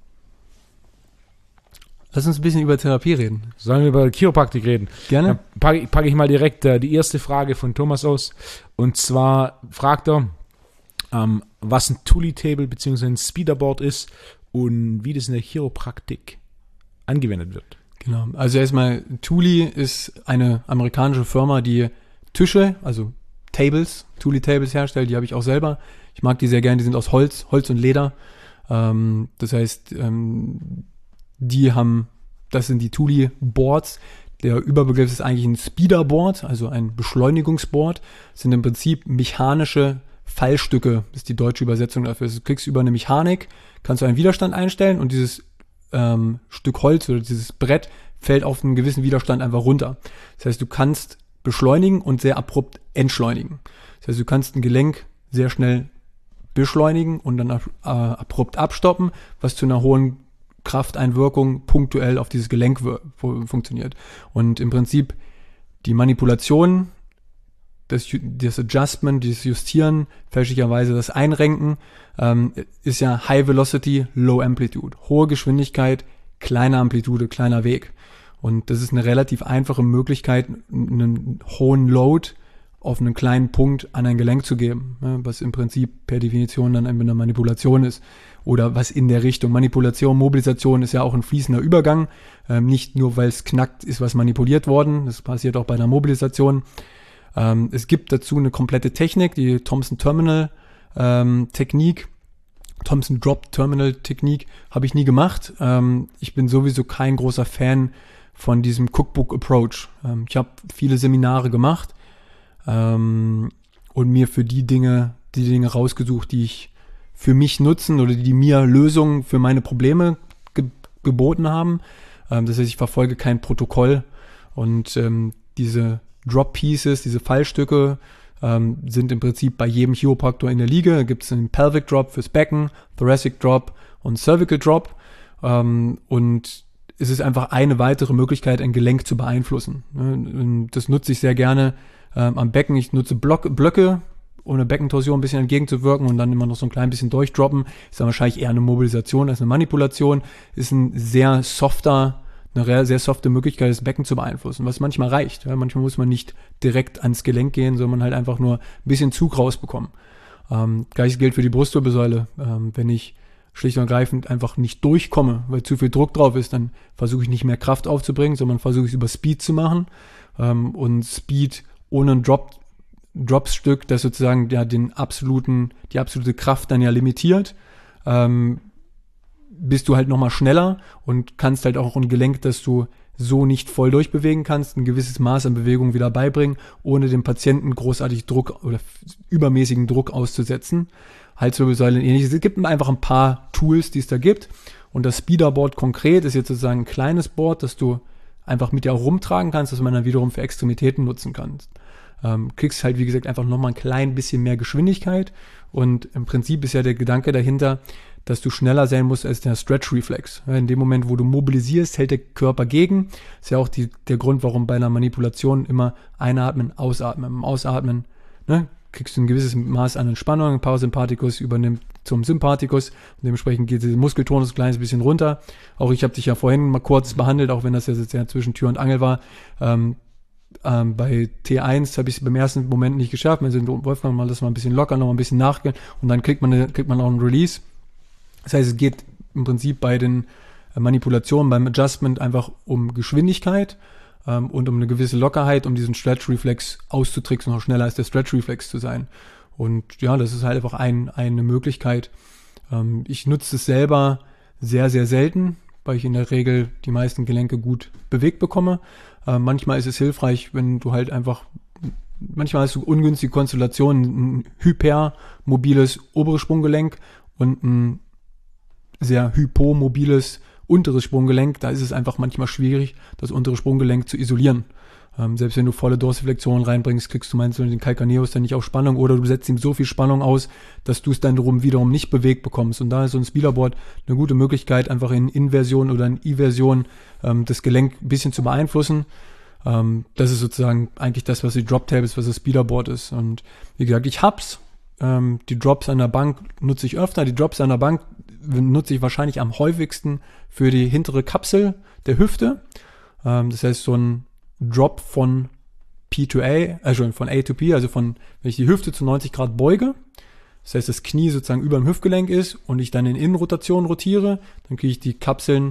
Lass uns ein bisschen über Therapie reden. Sollen wir über Chiropraktik reden? Gerne. Packe ich mal direkt die erste Frage von Thomas aus. Und zwar fragt er, was ein Thule-Table bzw. ein Speederboard ist und wie das in der Chiropraktik angewendet wird. Genau. Also erstmal, Thule ist eine amerikanische Firma, die Tische, also Tables, Thule-Tables herstellt. Die habe ich auch selber. Ich mag die sehr gerne. Die sind aus Holz und Leder. Das heißt, das sind die Thule-Boards. Der Überbegriff ist eigentlich ein Speederboard, also ein Beschleunigungsboard. Das sind im Prinzip mechanische Fallstücke, ist die deutsche Übersetzung dafür. Du kriegst über eine Mechanik, kannst du einen Widerstand einstellen und dieses Stück Holz oder dieses Brett fällt auf einen gewissen Widerstand einfach runter. Das heißt, du kannst beschleunigen und sehr abrupt entschleunigen. Das heißt, du kannst ein Gelenk sehr schnell beschleunigen und dann abrupt abstoppen, was zu einer hohen Krafteinwirkung punktuell auf dieses Gelenk funktioniert. Und im Prinzip die Manipulation, das Adjustment, dieses Justieren, fälschlicherweise das Einrenken, ist ja High Velocity, Low Amplitude. Hohe Geschwindigkeit, kleine Amplitude, kleiner Weg. Und das ist eine relativ einfache Möglichkeit, einen hohen Load auf einen kleinen Punkt an ein Gelenk zu geben, was im Prinzip per Definition dann eine Manipulation ist. Oder was in der Richtung. Manipulation, Mobilisation ist ja auch ein fließender Übergang. Nicht nur, weil es knackt, ist was manipuliert worden. Das passiert auch bei einer Mobilisation. Es gibt dazu eine komplette Technik, die Thompson Terminal Technik. Thompson Drop Terminal Technik habe ich nie gemacht. Ich bin sowieso kein großer Fan von diesem Cookbook Approach. Ich habe viele Seminare gemacht und mir für die Dinge rausgesucht, die ich für mich nutzen oder die mir Lösungen für meine Probleme geboten haben. Das heißt, ich verfolge kein Protokoll und diese Drop Pieces, diese Fallstücke sind im Prinzip bei jedem Chiropraktor in der Liga. Da gibt es einen Pelvic Drop fürs Becken, Thoracic Drop und Cervical Drop. Und es ist einfach eine weitere Möglichkeit, ein Gelenk zu beeinflussen. Und das nutze ich sehr gerne am Becken. Ich nutze Blöcke, um eine Beckentorsion ein bisschen entgegenzuwirken und dann immer noch so ein klein bisschen durchdroppen. Ist dann wahrscheinlich eher eine Mobilisation als eine Manipulation. Ist ein sehr softer, eine sehr softe Möglichkeit, das Becken zu beeinflussen, was manchmal reicht. Ja? Manchmal muss man nicht direkt ans Gelenk gehen, sondern halt einfach nur ein bisschen Zug rausbekommen. Gleiches gilt für die Brustwirbelsäule. Wenn ich schlicht und ergreifend einfach nicht durchkomme, weil zu viel Druck drauf ist, dann versuche ich nicht mehr Kraft aufzubringen, sondern versuche ich es über Speed zu machen. Und Speed ohne ein Dropsstück, das sozusagen ja die absolute Kraft dann ja limitiert, bist du halt nochmal schneller und kannst halt auch ein Gelenk, das du so nicht voll durchbewegen kannst, ein gewisses Maß an Bewegung wieder beibringen, ohne dem Patienten großartig Druck oder übermäßigen Druck auszusetzen. Halswirbelsäule und ähnliches. Es gibt einfach ein paar Tools, die es da gibt. Und das Speederboard konkret ist jetzt sozusagen ein kleines Board, das du einfach mit dir auch rumtragen kannst, das man dann wiederum für Extremitäten nutzen kannst. Kriegst halt, wie gesagt, einfach nochmal ein klein bisschen mehr Geschwindigkeit. Und im Prinzip ist ja der Gedanke dahinter, dass du schneller sein musst als der Stretch-Reflex. In dem Moment, wo du mobilisierst, hält der Körper gegen. Ist ja auch der Grund, warum bei einer Manipulation immer einatmen, ausatmen. Im Ausatmen kriegst du ein gewisses Maß an Entspannung. Parasympathikus übernimmt zum Sympathikus. Und dementsprechend geht der Muskeltonus ein kleines bisschen runter. Auch ich habe dich ja vorhin mal kurz behandelt, auch wenn das jetzt ja zwischen Tür und Angel war. Bei T1 habe ich es beim ersten Moment nicht geschafft. Wir sind Wolfgang mal das mal ein bisschen locker, noch mal ein bisschen nachgehen und dann kriegt man auch einen Release. Das heißt, es geht im Prinzip bei den Manipulationen, beim Adjustment einfach um Geschwindigkeit und um eine gewisse Lockerheit, um diesen Stretch-Reflex auszutricksen, noch schneller als der Stretch-Reflex zu sein. Und ja, das ist halt einfach eine Möglichkeit. Ich nutze es selber sehr, sehr selten, weil ich in der Regel die meisten Gelenke gut bewegt bekomme. Manchmal ist es hilfreich, wenn du halt einfach, manchmal hast du ungünstige Konstellationen, ein hypermobiles oberes Sprunggelenk und ein sehr hypomobiles unteres Sprunggelenk. Da ist es einfach manchmal schwierig, das untere Sprunggelenk zu isolieren. Selbst wenn du volle Dorsiflexion reinbringst, kriegst du meinst du den Calcaneus dann nicht auf Spannung oder du setzt ihm so viel Spannung aus, dass du es dann wiederum nicht bewegt bekommst. Und da ist so ein Speederboard eine gute Möglichkeit, einfach in Inversion oder in Eversion das Gelenk ein bisschen zu beeinflussen. Das ist sozusagen eigentlich das, was die Drop Tape ist, was das Speederboard ist. Und wie gesagt, ich hab's. Die Drops an der Bank nutze ich öfter. Die Drops an der Bank nutze ich wahrscheinlich am häufigsten für die hintere Kapsel der Hüfte. Das heißt, so ein Drop von P to A, also von A to P, also wenn ich die Hüfte zu 90 Grad beuge, das heißt, das Knie sozusagen über dem Hüftgelenk ist und ich dann in Innenrotation rotiere, dann kriege ich die Kapsel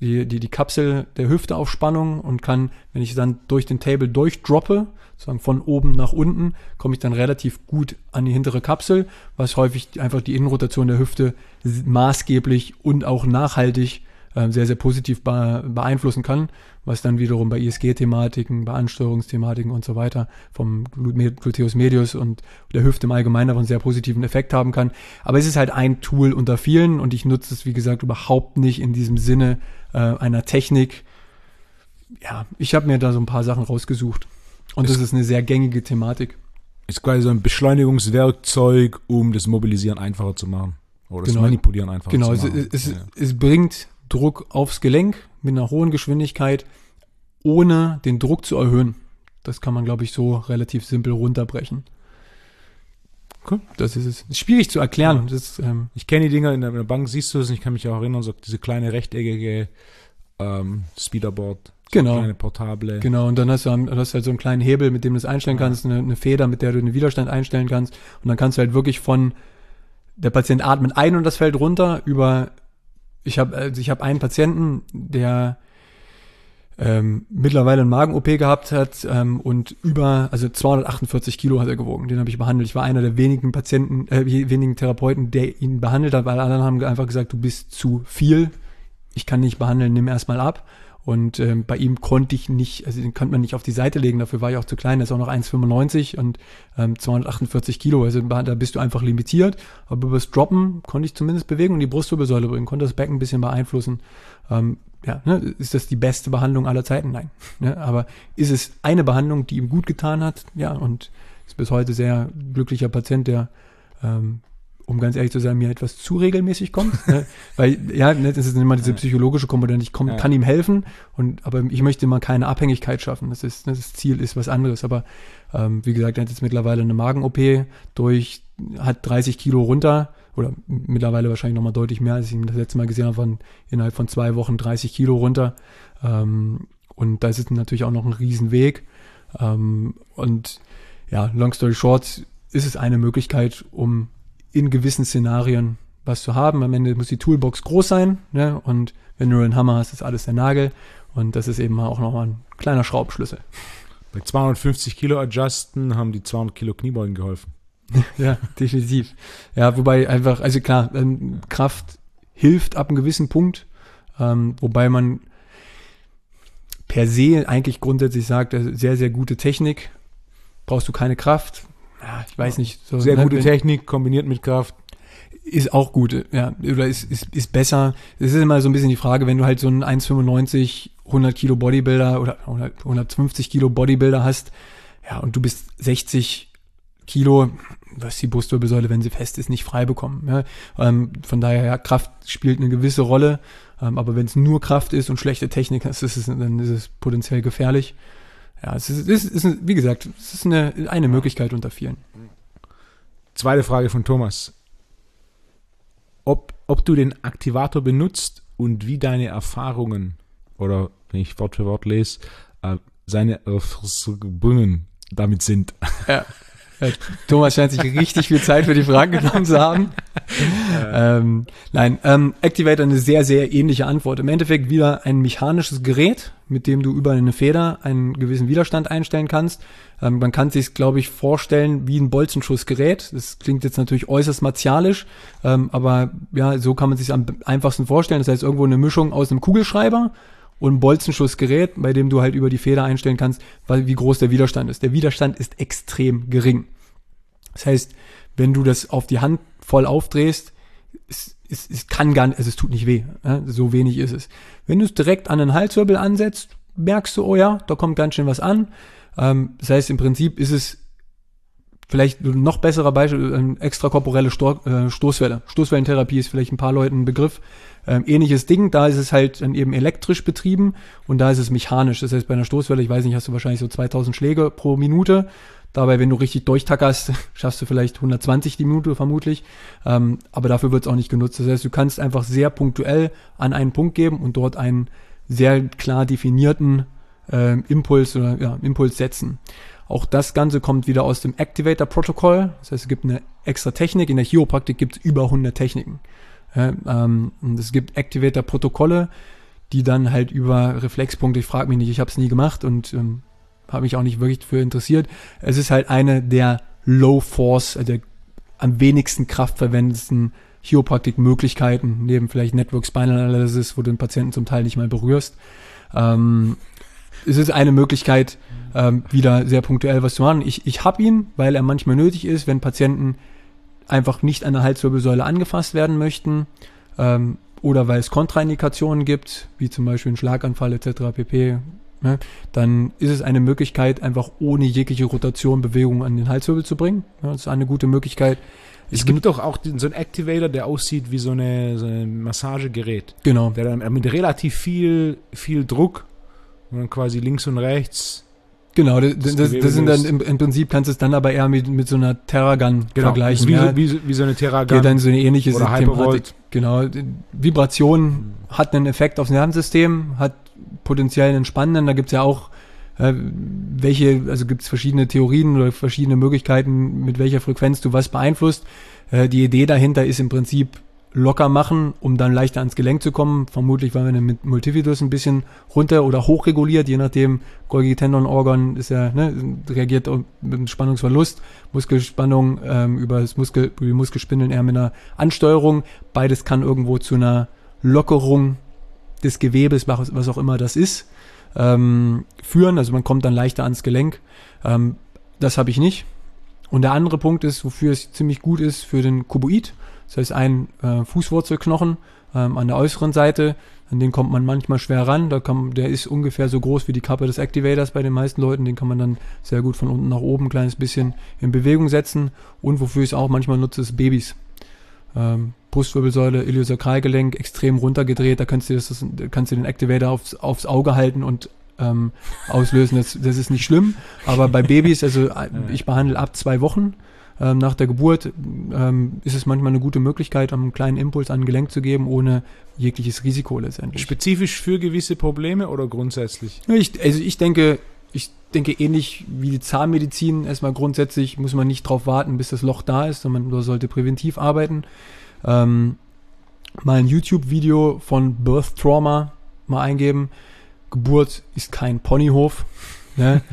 der Hüfte auf Spannung und kann, wenn ich dann durch den Table durchdroppe, sozusagen von oben nach unten, komme ich dann relativ gut an die hintere Kapsel, was häufig einfach die Innenrotation der Hüfte maßgeblich und auch nachhaltig sehr, sehr positiv beeinflussen kann, was dann wiederum bei ISG-Thematiken, bei Ansteuerungsthematiken und so weiter vom Gluteus medius und der Hüfte im Allgemeinen einen sehr positiven Effekt haben kann. Aber es ist halt ein Tool unter vielen und ich nutze es, wie gesagt, überhaupt nicht in diesem Sinne einer Technik. Ja, ich habe mir da so ein paar Sachen rausgesucht und das ist eine sehr gängige Thematik. Ist quasi so ein Beschleunigungswerkzeug, um das Mobilisieren einfacher zu machen oder das Manipulieren einfacher zu machen. Genau, es bringt Druck aufs Gelenk mit einer hohen Geschwindigkeit, ohne den Druck zu erhöhen. Das kann man, glaube ich, so relativ simpel runterbrechen. Okay. Das ist es. Ist schwierig zu erklären. Ja. Ich kenne die Dinger in der Bank, siehst du es, ich kann mich auch erinnern, so diese kleine rechteckige Speederboard, so genau. Kleine portable. Genau, und dann hast du halt so einen kleinen Hebel, mit dem du das einstellen kannst, eine Feder, mit der du den Widerstand einstellen kannst und dann kannst du halt wirklich von der Patient atmet ein und das fällt runter über ich habe einen Patienten, der mittlerweile eine Magen-OP gehabt hat und 248 Kilo hat er gewogen. Den habe ich behandelt. Ich war einer der wenigen wenigen Therapeuten, der ihn behandelt hat, weil alle anderen haben einfach gesagt, du bist zu viel. Ich kann nicht behandeln, nimm erstmal ab. Und bei ihm konnte ich nicht, also den konnte man nicht auf die Seite legen, dafür war ich auch zu klein, der ist auch noch 1,95 und 248 Kilo, also da bist du einfach limitiert. Aber über das Droppen konnte ich zumindest Bewegung in die Brustwirbelsäule bringen, konnte das Becken ein bisschen beeinflussen. Ist das die beste Behandlung aller Zeiten? Nein. Aber ist es eine Behandlung, die ihm gut getan hat? Ja, und ist bis heute sehr glücklicher Patient, der um ganz ehrlich zu sein, mir etwas zu regelmäßig kommt. Weil, das ist immer diese psychologische Komponente. Ich kann ihm helfen, aber ich möchte immer keine Abhängigkeit schaffen. Das Ziel ist was anderes. Aber wie gesagt, er hat jetzt mittlerweile eine Magen-OP hat 30 Kilo runter oder mittlerweile wahrscheinlich nochmal deutlich mehr, als ich ihn das letzte Mal gesehen habe, waren innerhalb von 2 Wochen 30 Kilo runter. Und das ist natürlich auch noch ein Riesenweg. Und ja, long story short, ist es eine Möglichkeit, um in gewissen Szenarien was zu haben. Am Ende muss die Toolbox groß sein, ne? Und wenn du einen Hammer hast, ist alles der Nagel. Und das ist eben auch nochmal ein kleiner Schraubenschlüssel. Bei 250 Kilo Adjusten haben die 200 Kilo Kniebeugen geholfen. Ja, definitiv. Ja, wobei einfach, also klar, Kraft hilft ab einem gewissen Punkt, wobei man per se eigentlich grundsätzlich sagt, sehr, sehr gute Technik, brauchst du keine Kraft. Ja, ich weiß nicht. So, sehr gute Technik kombiniert mit Kraft. Ist auch gut, ja, oder ist besser. Es ist immer so ein bisschen die Frage, wenn du halt so einen 1,95, 100 Kilo Bodybuilder oder 150 Kilo Bodybuilder hast, ja, und du bist 60 Kilo, du hast die Brustwirbelsäule, wenn sie fest ist, nicht frei bekommen. Ja. Von daher, ja, Kraft spielt eine gewisse Rolle, aber wenn es nur Kraft ist und schlechte Technik, dann ist es potenziell gefährlich. Ja, es ist wie gesagt, es ist eine Möglichkeit unter vielen. Zweite Frage von Thomas. Ob du den Aktivator benutzt und wie deine Erfahrungen, oder wenn ich Wort für Wort lese, seine Erfahrungen damit sind. Ja. Thomas scheint sich richtig viel Zeit für die Fragen genommen zu haben. Nein, Activator eine sehr, sehr ähnliche Antwort. Im Endeffekt wieder ein mechanisches Gerät, mit dem du über eine Feder einen gewissen Widerstand einstellen kannst. Man kann sich, glaube ich, vorstellen wie ein Bolzenschussgerät. Das klingt jetzt natürlich äußerst martialisch, aber ja, so kann man sich am einfachsten vorstellen. Das heißt, irgendwo eine Mischung aus einem Kugelschreiber und ein Bolzenschussgerät, bei dem du halt über die Feder einstellen kannst, wie groß der Widerstand ist. Der Widerstand ist extrem gering. Das heißt, wenn du das auf die Hand voll aufdrehst, es kann gar nicht, also es tut nicht weh. Ja? So wenig ist es. Wenn du es direkt an den Halswirbel ansetzt, merkst du, oh ja, da kommt ganz schön was an. Das heißt, im Prinzip ist es vielleicht ein noch besserer Beispiel, eine extrakorporelle Stoßwelle. Stoßwellentherapie ist vielleicht ein paar Leuten ein Begriff. Ähnliches Ding, da ist es halt dann eben elektrisch betrieben und da ist es mechanisch. Das heißt, bei einer Stoßwelle, ich weiß nicht, hast du wahrscheinlich so 2000 Schläge pro Minute. Dabei, wenn du richtig durchtackerst, schaffst du vielleicht 120 die Minute vermutlich. Aber dafür wird es auch nicht genutzt. Das heißt, du kannst einfach sehr punktuell an einen Punkt geben und dort einen sehr klar definierten Impuls setzen. Auch das Ganze kommt wieder aus dem Activator-Protokoll. Das heißt, es gibt eine extra Technik. In der Chiropraktik gibt es über 100 Techniken. Und es gibt Activator-Protokolle, die dann halt über Reflexpunkte, ich frage mich nicht, ich habe es nie gemacht und habe mich auch nicht wirklich dafür interessiert. Es ist halt eine der Low-Force, der am wenigsten kraftverwendendsten Chiropraktik-Möglichkeiten, neben vielleicht Network Spinal Analysis, wo du den Patienten zum Teil nicht mal berührst. Es ist eine Möglichkeit, wieder sehr punktuell was zu machen. Ich habe ihn, weil er manchmal nötig ist, wenn Patienten einfach nicht an der Halswirbelsäule angefasst werden möchten oder weil es Kontraindikationen gibt, wie zum Beispiel einen Schlaganfall etc. pp., ne, dann ist es eine Möglichkeit, einfach ohne jegliche Rotation Bewegung an den Halswirbel zu bringen. Ja, das ist eine gute Möglichkeit. Es gibt doch auch so einen Activator, der aussieht wie so ein Massagegerät. Genau. Der dann mit relativ viel Druck und dann quasi links und rechts. Genau, das sind dann im Prinzip, kannst du es dann aber eher mit so einer Terragun vergleichen. Wie so eine Terragun. Geht dann so eine ähnliche oder Hypervolt. Genau, Vibration hat einen Effekt aufs Nervensystem, hat potenziell einen spannenden, da gibt es ja auch also gibt es verschiedene Theorien oder verschiedene Möglichkeiten, mit welcher Frequenz du was beeinflusst. Die Idee dahinter ist im Prinzip locker machen, um dann leichter ans Gelenk zu kommen. Vermutlich, weil man dann mit Multifidus ein bisschen runter oder hoch reguliert, je nachdem, Golgi Tendon Organ ist ja, reagiert mit einem Spannungsverlust, Muskelspannung über die Muskelspindeln eher mit einer Ansteuerung. Beides kann irgendwo zu einer Lockerung des Gewebes, was auch immer das ist, führen. Also man kommt dann leichter ans Gelenk. Das habe ich nicht. Und der andere Punkt ist, wofür es ziemlich gut ist, für den Kuboid. Das heißt, ein Fußwurzelknochen an der äußeren Seite, an den kommt man manchmal schwer ran. Der ist ungefähr so groß wie die Kappe des Activators bei den meisten Leuten. Den kann man dann sehr gut von unten nach oben ein kleines bisschen in Bewegung setzen. Und wofür ich es auch manchmal nutze, ist Babys. Brustwirbelsäule, Iliosakralgelenk, extrem runtergedreht. Da kannst du den Activator aufs Auge halten und auslösen. Das ist nicht schlimm. Aber bei Babys, also ich behandle ab 2 Wochen. nach der Geburt, ist es manchmal eine gute Möglichkeit, einen kleinen Impuls an ein Gelenk zu geben, ohne jegliches Risiko letztendlich. Spezifisch für gewisse Probleme oder grundsätzlich? Ich denke ähnlich wie die Zahnmedizin, erstmal grundsätzlich muss man nicht drauf warten, bis das Loch da ist, sondern man sollte präventiv arbeiten. Mal ein YouTube-Video von Birth Trauma mal eingeben. Geburt ist kein Ponyhof. Ne?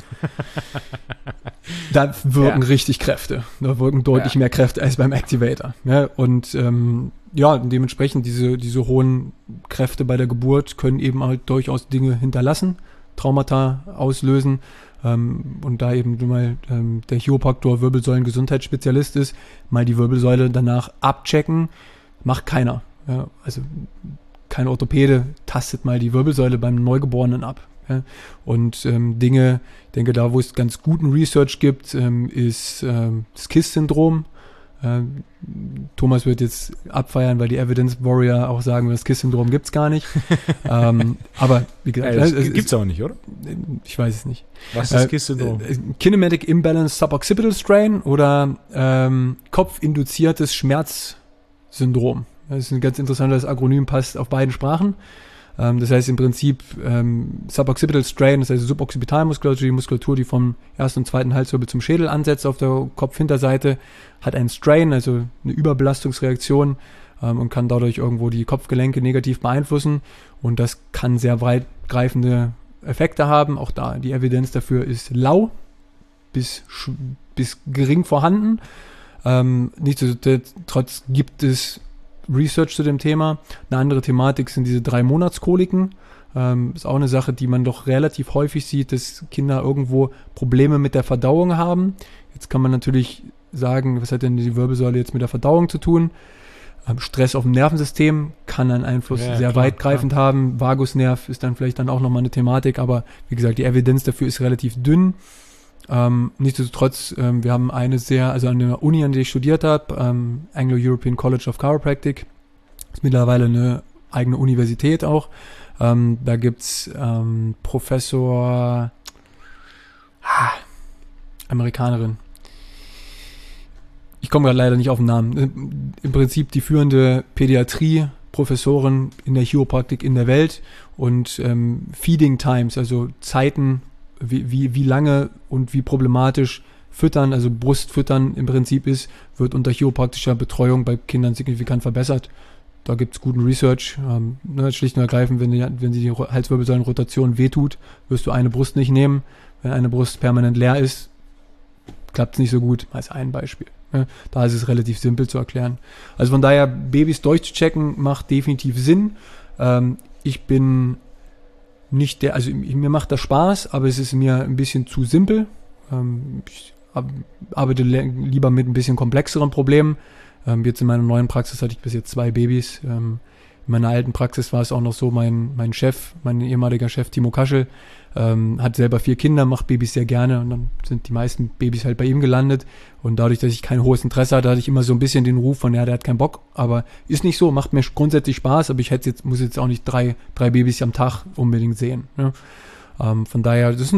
Da wirken richtig Kräfte. Da wirken deutlich mehr Kräfte als beim Activator. Ne? Und dementsprechend diese hohen Kräfte bei der Geburt können eben halt durchaus Dinge hinterlassen, Traumata auslösen. Und da eben mal der Chiropraktor Wirbelsäulen-Gesundheitsspezialist ist, mal die Wirbelsäule danach abchecken, macht keiner. Ja? Also kein Orthopäde tastet mal die Wirbelsäule beim Neugeborenen ab. Ja? Und Dinge, ich denke, da wo es ganz guten Research gibt, ist das KISS-Syndrom. Thomas wird jetzt abfeiern, weil die Evidence Warrior auch sagen, das KISS-Syndrom gibt es gar nicht. Aber wie gesagt, das gibt es auch nicht, oder? Ich weiß es nicht. Was ist das KISS-Syndrom? Kinematic Imbalance Suboccipital Strain oder kopfinduziertes Schmerzsyndrom. Das ist ein ganz interessantes Akronym, passt auf beiden Sprachen. Das heißt im Prinzip Suboccipital Strain, das heißt Suboccipitalmuskulatur, die Muskulatur, die vom ersten und zweiten Halswirbel zum Schädel ansetzt auf der Kopfhinterseite, hat einen Strain, also eine Überbelastungsreaktion und kann dadurch irgendwo die Kopfgelenke negativ beeinflussen. Und das kann sehr weitgreifende Effekte haben. Auch da die Evidenz dafür ist lau bis gering vorhanden. Nichtsdestotrotz gibt es Research zu dem Thema. Eine andere Thematik sind diese 3-Monats-Koliken. Ist auch eine Sache, die man doch relativ häufig sieht, dass Kinder irgendwo Probleme mit der Verdauung haben. Jetzt kann man natürlich sagen, was hat denn die Wirbelsäule jetzt mit der Verdauung zu tun? Stress auf dem Nervensystem kann einen Einfluss sehr weitgreifend haben. Vagusnerv ist dann vielleicht dann auch nochmal eine Thematik, aber wie gesagt, die Evidenz dafür ist relativ dünn. Nichtsdestotrotz, wir haben an der Uni, an der ich studiert habe, Anglo-European College of Chiropractic, ist mittlerweile eine eigene Universität auch. Da gibt es Professor, Amerikanerin. Ich komme gerade leider nicht auf den Namen. Im Prinzip die führende Pädiatrie-Professorin in der Chiropraktik in der Welt und Feeding Times, also Zeiten, wie lange und wie problematisch Füttern, also Brustfüttern im Prinzip ist, wird unter chiropraktischer Betreuung bei Kindern signifikant verbessert. Da gibt es guten Research. Schlicht und ergreifend, wenn die Halswirbelsäulenrotation wehtut, wirst du eine Brust nicht nehmen. Wenn eine Brust permanent leer ist, klappt es nicht so gut, als ein Beispiel. Da ist es relativ simpel zu erklären. Also von daher, Babys durchzuchecken, macht definitiv Sinn. Ich bin nicht mir macht das Spaß, aber es ist mir ein bisschen zu simpel. Ich arbeite lieber mit ein bisschen komplexeren Problemen. Jetzt in meiner neuen Praxis hatte ich bis jetzt 2 Babys. In meiner alten Praxis war es auch noch so, mein ehemaliger Chef Timo Kaschel, hat selber 4 Kinder, macht Babys sehr gerne und dann sind die meisten Babys halt bei ihm gelandet und dadurch, dass ich kein hohes Interesse hatte, hatte ich immer so ein bisschen den Ruf von, der hat keinen Bock, aber ist nicht so, macht mir grundsätzlich Spaß, aber muss jetzt auch nicht drei Babys am Tag unbedingt sehen. Ne? Von daher, das ist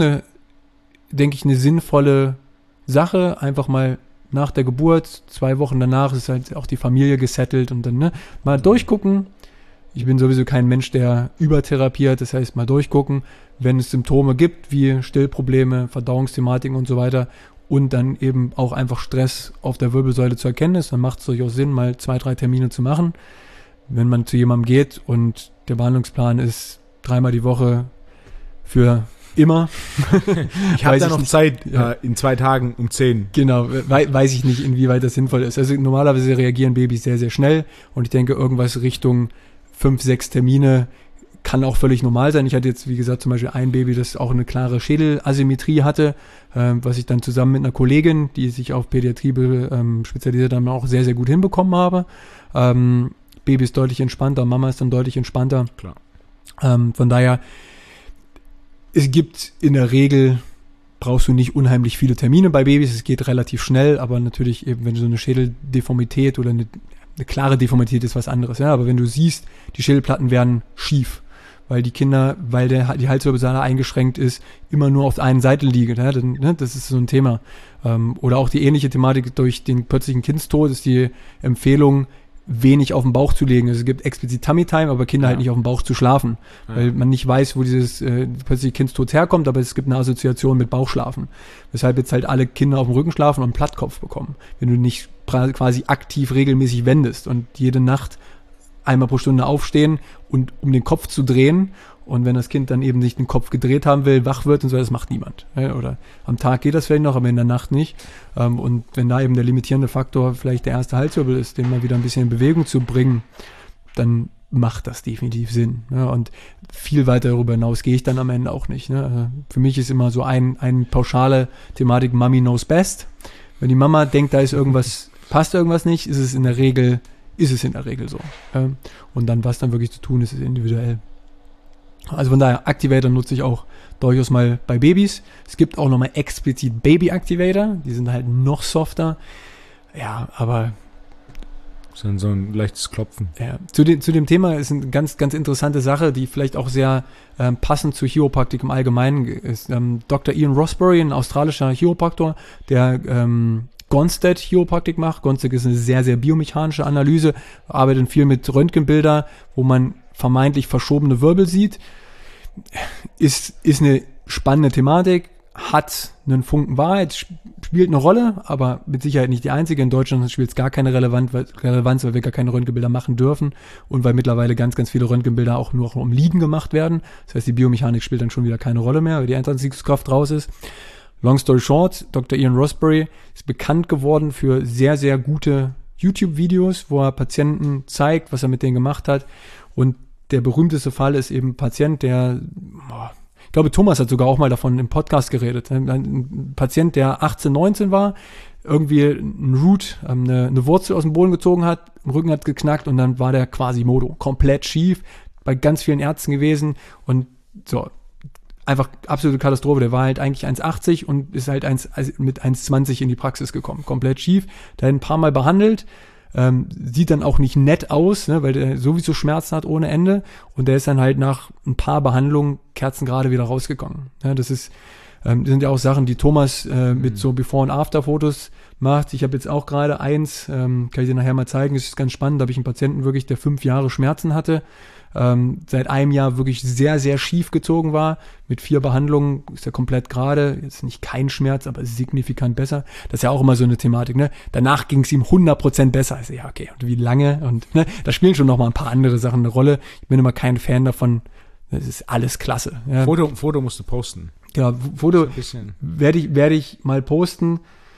denke ich, eine sinnvolle Sache, einfach mal nach der Geburt, 2 Wochen danach ist halt auch die Familie gesettelt und dann mal durchgucken. Ich bin sowieso kein Mensch, der übertherapiert, das heißt mal durchgucken, wenn es Symptome gibt, wie Stillprobleme, Verdauungsthematiken und so weiter und dann eben auch einfach Stress auf der Wirbelsäule zu erkennen ist, dann macht es durchaus Sinn, mal 2-3 Termine zu machen. Wenn man zu jemandem geht und der Behandlungsplan ist 3-mal die Woche für immer. Ich habe da noch Zeit, in 2 Tagen um 10. Genau, weiß ich nicht, inwieweit das sinnvoll ist. Also normalerweise reagieren Babys sehr, sehr schnell und ich denke, irgendwas Richtung 5-6 Termine kann auch völlig normal sein. Ich hatte jetzt, wie gesagt, zum Beispiel ein Baby, das auch eine klare Schädelasymmetrie hatte, was ich dann zusammen mit einer Kollegin, die sich auf Pädiatrie spezialisiert haben, auch sehr, sehr gut hinbekommen habe. Baby ist deutlich entspannter, Mama ist dann deutlich entspannter. Klar. Von daher, es gibt in der Regel, brauchst du nicht unheimlich viele Termine bei Babys, es geht relativ schnell, aber natürlich eben, wenn du so eine Schädeldeformität oder eine klare Deformität ist was anderes, ja, aber wenn du siehst, die Schädelplatten werden schief, weil die Kinder, weil die Halswirbelsäule eingeschränkt ist, immer nur auf der einen Seite liegen. Ja, ne? Das ist so ein Thema. Oder auch die ähnliche Thematik durch den plötzlichen Kindstod ist die Empfehlung, wenig auf den Bauch zu legen. Also es gibt explizit Tummy Time, aber Kinder halt nicht auf dem Bauch zu schlafen, weil man nicht weiß, wo dieses plötzliche Kindstod herkommt, aber es gibt eine Assoziation mit Bauchschlafen. Weshalb jetzt halt alle Kinder auf dem Rücken schlafen und einen Plattkopf bekommen, wenn du nicht quasi aktiv regelmäßig wendest und jede Nacht einmal pro Stunde aufstehen und um den Kopf zu drehen. Und wenn das Kind dann eben nicht den Kopf gedreht haben will, wach wird und so, das macht niemand. Oder am Tag geht das vielleicht noch, aber in der Nacht nicht. Und wenn da eben der limitierende Faktor vielleicht der erste Halswirbel ist, den mal wieder ein bisschen in Bewegung zu bringen, dann macht das definitiv Sinn. Und viel weiter darüber hinaus gehe ich dann am Ende auch nicht. Für mich ist immer so eine pauschale Thematik, Mommy knows best. Wenn die Mama denkt, da ist irgendwas, passt irgendwas nicht, ist es in der Regel so. Und dann, was dann wirklich zu tun ist, ist individuell. Also von daher, Activator nutze ich auch durchaus mal bei Babys. Es gibt auch nochmal explizit Baby-Activator, die sind halt noch softer. Ja, aber so ein leichtes Klopfen. Ja, zu dem Thema ist eine ganz, ganz interessante Sache, die vielleicht auch sehr passend zur Chiropraktik im Allgemeinen ist. Dr. Ian Rossbury, ein australischer Chiropraktor, der Gonstead Chiropraktik macht. Gonstead ist eine sehr, sehr biomechanische Analyse, arbeitet viel mit Röntgenbilder, wo man vermeintlich verschobene Wirbel sieht. Ist eine spannende Thematik, hat einen Funken Wahrheit, spielt eine Rolle, aber mit Sicherheit nicht die einzige. In Deutschland spielt es gar keine Relevanz, weil wir gar keine Röntgenbilder machen dürfen und weil mittlerweile ganz, ganz viele Röntgenbilder auch nur um Leiden gemacht werden. Das heißt, die Biomechanik spielt dann schon wieder keine Rolle mehr, weil die Anziehungskraft raus ist. Long story short, Dr. Ian Rossbury ist bekannt geworden für sehr, sehr gute YouTube-Videos, wo er Patienten zeigt, was er mit denen gemacht hat. Und der berühmteste Fall ist eben ein Patient, ich glaube, Thomas hat sogar auch mal davon im Podcast geredet. Ein Patient, der 18, 19 war, irgendwie ein Root, eine Wurzel aus dem Boden gezogen hat, im Rücken hat geknackt und dann war der Quasimodo, komplett schief, bei ganz vielen Ärzten gewesen und so. Einfach absolute Katastrophe. Der war halt eigentlich 1,80 und ist halt mit 1,20 in die Praxis gekommen. Komplett schief. Da hat ein paar Mal behandelt. Sieht dann auch nicht nett aus, ne, weil der sowieso Schmerzen hat ohne Ende. Und der ist dann halt nach ein paar Behandlungen kerzengerade wieder rausgegangen. Ja, das sind ja auch Sachen, die Thomas mit so Before- und After-Fotos macht. Ich habe jetzt auch gerade eins, kann ich dir nachher mal zeigen. Das ist ganz spannend. Da habe ich einen Patienten wirklich, der 5 Jahre Schmerzen hatte. Seit einem Jahr wirklich sehr, sehr schief gezogen war. Mit 4 Behandlungen ist er komplett gerade. Jetzt nicht kein Schmerz, aber signifikant besser. Das ist ja auch immer so eine Thematik, ne? Danach ging es ihm 100% besser. Also ja, okay, und wie lange? Und ne, da spielen schon noch mal ein paar andere Sachen eine Rolle. Ich bin immer kein Fan davon. Das ist alles klasse. Ja. Foto musst du posten. Ja, Foto werde ich mal posten.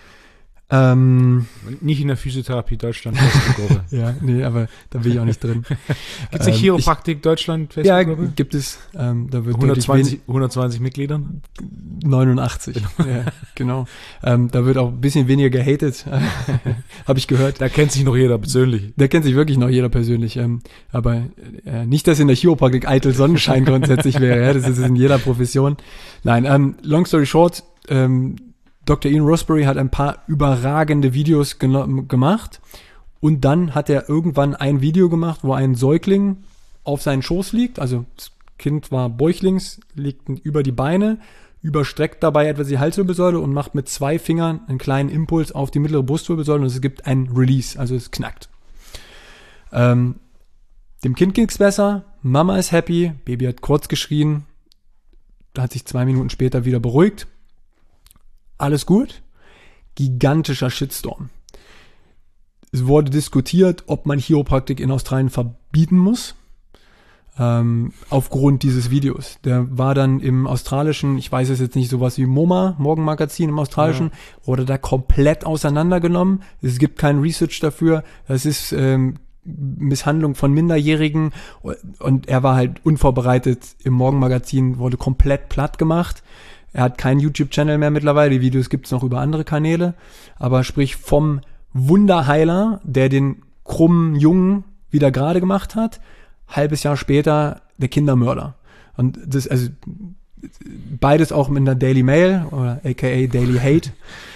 Nicht in der Physiotherapie Deutschland Facebook-Gruppe. Ja, nee, aber da bin ich auch nicht drin. Gibt es eine Chiropraktik Deutschland Facebook-Gruppe? Ja, gibt es. Da wird 120 Mitgliedern? 89. Ja, genau. Da wird auch ein bisschen weniger gehatet, habe ich gehört. Da kennt sich noch jeder persönlich. Da kennt sich wirklich noch jeder persönlich. Aber nicht, dass in der Chiropraktik eitel Sonnenschein grundsätzlich wäre. Ja, das ist in jeder Profession. Nein, long story short, Dr. Ian Rossbury hat ein paar überragende Videos gemacht und dann hat er irgendwann ein Video gemacht, wo ein Säugling auf seinen Schoß liegt, also das Kind war bäuchlings, liegt über die Beine, überstreckt dabei etwas die Halswirbelsäule und macht mit 2 Fingern einen kleinen Impuls auf die mittlere Brustwirbelsäule und es gibt ein Release, also es knackt. Dem Kind ging's besser, Mama ist happy, Baby hat kurz geschrien, hat sich 2 Minuten später wieder beruhigt. Alles gut. Gigantischer Shitstorm. Es wurde diskutiert, ob man Chiropraktik in Australien verbieten muss. Aufgrund dieses Videos. Der war dann im australischen, ich weiß es jetzt nicht, sowas wie MoMA, Morgenmagazin im australischen, wurde da komplett auseinandergenommen. Es gibt kein Research dafür. Das ist Misshandlung von Minderjährigen und er war halt unvorbereitet im Morgenmagazin, wurde komplett platt gemacht. Er hat keinen YouTube-Channel mehr mittlerweile, die Videos gibt's noch über andere Kanäle, aber sprich vom Wunderheiler, der den krummen Jungen wieder gerade gemacht hat, halbes Jahr später der Kindermörder. Und das, also beides auch mit einer Daily Mail oder aka Daily Hate.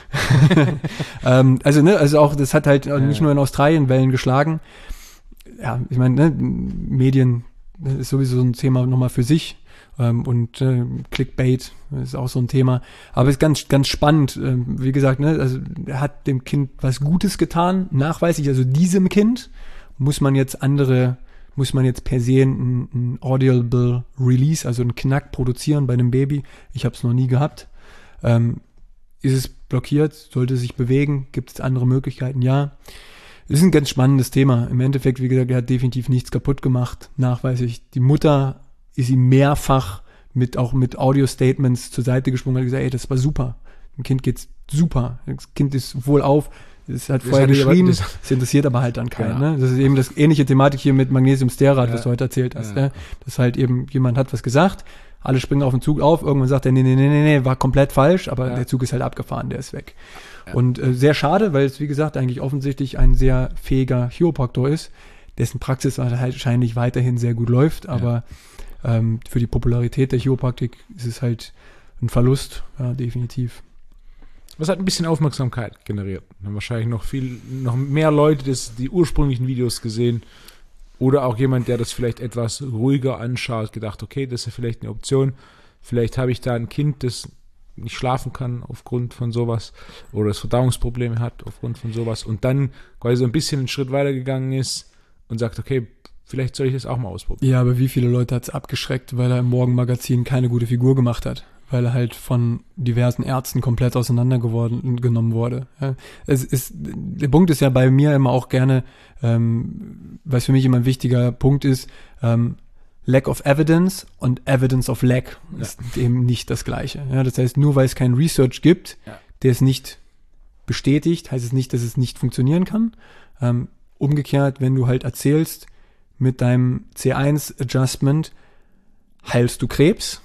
Also auch, das hat halt nicht nur in Australien Wellen geschlagen. Ja, ich meine, Medien das ist sowieso ein Thema nochmal für sich. Und Clickbait ist auch so ein Thema. Aber es ist ganz, ganz spannend. Wie gesagt, ne, also er hat dem Kind was Gutes getan, nachweislich. Also diesem Kind muss man jetzt per se ein Audible Release, also einen Knack produzieren bei einem Baby. Ich habe es noch nie gehabt. Ist es blockiert? Sollte es sich bewegen? Gibt es andere Möglichkeiten? Ja. Es ist ein ganz spannendes Thema. Im Endeffekt, wie gesagt, er hat definitiv nichts kaputt gemacht, nachweislich. Die Mutter ist ihm mehrfach auch mit Audio-Statements zur Seite gesprungen und hat gesagt, ey, das war super. Dem Kind geht's super. Das Kind ist wohlauf. Es hat vorher geschrien, es interessiert aber halt dann keinen. Genau. Ne? Das ist eben das ähnliche Thematik hier mit Magnesium-Stearat, was du heute erzählt hast. Ne? Dass halt eben jemand hat was gesagt, alle springen auf den Zug auf, irgendwann sagt er, nee, war komplett falsch, aber der Zug ist halt abgefahren, der ist weg. Ja. Und sehr schade, weil es, wie gesagt, eigentlich offensichtlich ein sehr fähiger Chiropraktor ist, dessen Praxis halt wahrscheinlich weiterhin sehr gut läuft, aber für die Popularität der Chiropraktik ist es halt ein Verlust, ja, definitiv. Was hat ein bisschen Aufmerksamkeit generiert. Dann wahrscheinlich noch mehr Leute die ursprünglichen Videos gesehen. Oder auch jemand, der das vielleicht etwas ruhiger anschaut, gedacht, okay, das ist ja vielleicht eine Option. Vielleicht habe ich da ein Kind, das nicht schlafen kann aufgrund von sowas oder das Verdauungsprobleme hat aufgrund von sowas und dann quasi so ein bisschen einen Schritt weitergegangen ist und sagt, okay, vielleicht soll ich das auch mal ausprobieren. Ja, aber wie viele Leute hat es abgeschreckt, weil er im Morgenmagazin keine gute Figur gemacht hat? Weil er halt von diversen Ärzten komplett auseinandergenommen wurde. Ja, der Punkt ist ja bei mir immer auch gerne, was für mich immer ein wichtiger Punkt ist, Lack of Evidence und Evidence of Lack ist eben nicht das Gleiche. Ja, das heißt, nur weil es kein Research gibt, der es nicht bestätigt, heißt es nicht, dass es nicht funktionieren kann. Umgekehrt, wenn du halt erzählst, mit deinem C1-Adjustment heilst du Krebs,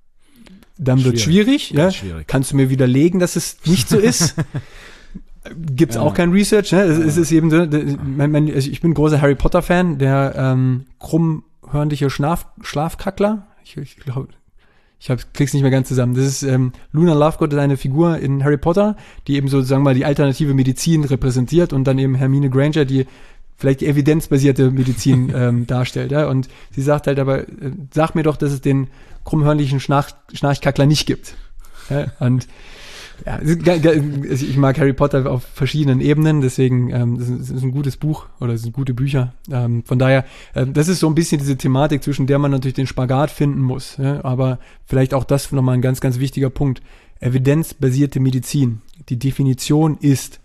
dann wird es schwierig. Ja? Kannst du mir widerlegen, dass es nicht so ist? Gibt es auch kein Research. Ne? Es ist eben so, ich bin großer Harry Potter-Fan, der krummhörnliche Schlafkackler. Ich glaube, krieg's nicht mehr ganz zusammen. Das ist Luna Lovegood, ist eine Figur in Harry Potter, die eben so, sagen wir mal, die alternative Medizin repräsentiert und dann eben Hermine Granger, die vielleicht die evidenzbasierte Medizin darstellt. Ja? Und sie sagt halt aber, sag mir doch, dass es den krummhörnlichen Schnarchkackler nicht gibt. Ja? Und ja, ich mag Harry Potter auf verschiedenen Ebenen, deswegen das ist ein gutes Buch oder es sind gute Bücher. Von daher, das ist so ein bisschen diese Thematik, zwischen der man natürlich den Spagat finden muss. Ja? Aber vielleicht auch das nochmal ein ganz, ganz wichtiger Punkt. Evidenzbasierte Medizin. Die Definition ist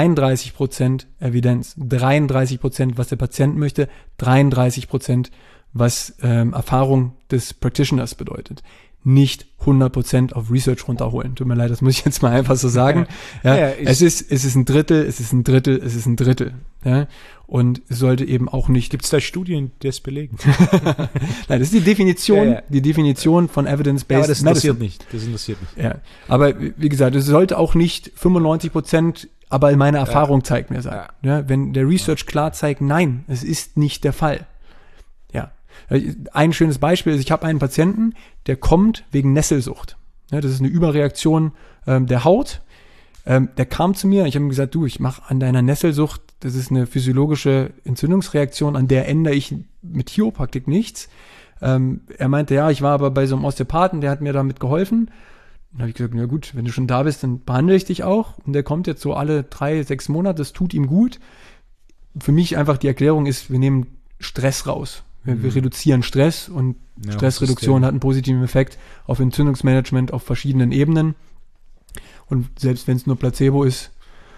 33% Evidenz, 33%, was der Patient möchte, 33%, was Erfahrung des Practitioners bedeutet. Nicht 100% auf Research runterholen. Tut mir leid, das muss ich jetzt mal einfach so sagen. Ja, es ist ein Drittel, es ist ein Drittel, es ist ein Drittel. Ja? Und es sollte eben auch nicht... Gibt es da Studien, die das belegen? Nein, das ist die Definition, die Definition von Evidence-Based Medicine. Das interessiert mich. Ja, aber wie gesagt, es sollte auch nicht 95%, aber meine Erfahrung zeigt mir sein. Ja, wenn der Research klar zeigt, nein, es ist nicht der Fall. Ja. Ein schönes Beispiel ist, ich habe einen Patienten, der kommt wegen Nesselsucht. Ja, das ist eine Überreaktion der Haut. Der kam zu mir, ich habe ihm gesagt, du, ich mache an deiner Nesselsucht, das ist eine physiologische Entzündungsreaktion, an der ändere ich mit Chiropraktik nichts. Er meinte, ja, ich war aber bei so einem Osteopathen, der hat mir damit geholfen. Dann habe ich gesagt, na gut, wenn du schon da bist, dann behandle ich dich auch. Und der kommt jetzt so alle 3-6 Monate, das tut ihm gut. Für mich einfach die Erklärung ist, wir nehmen Stress raus. Wir reduzieren Stress und Stressreduktion hat einen positiven Effekt auf Entzündungsmanagement auf verschiedenen Ebenen. Und selbst wenn es nur Placebo ist,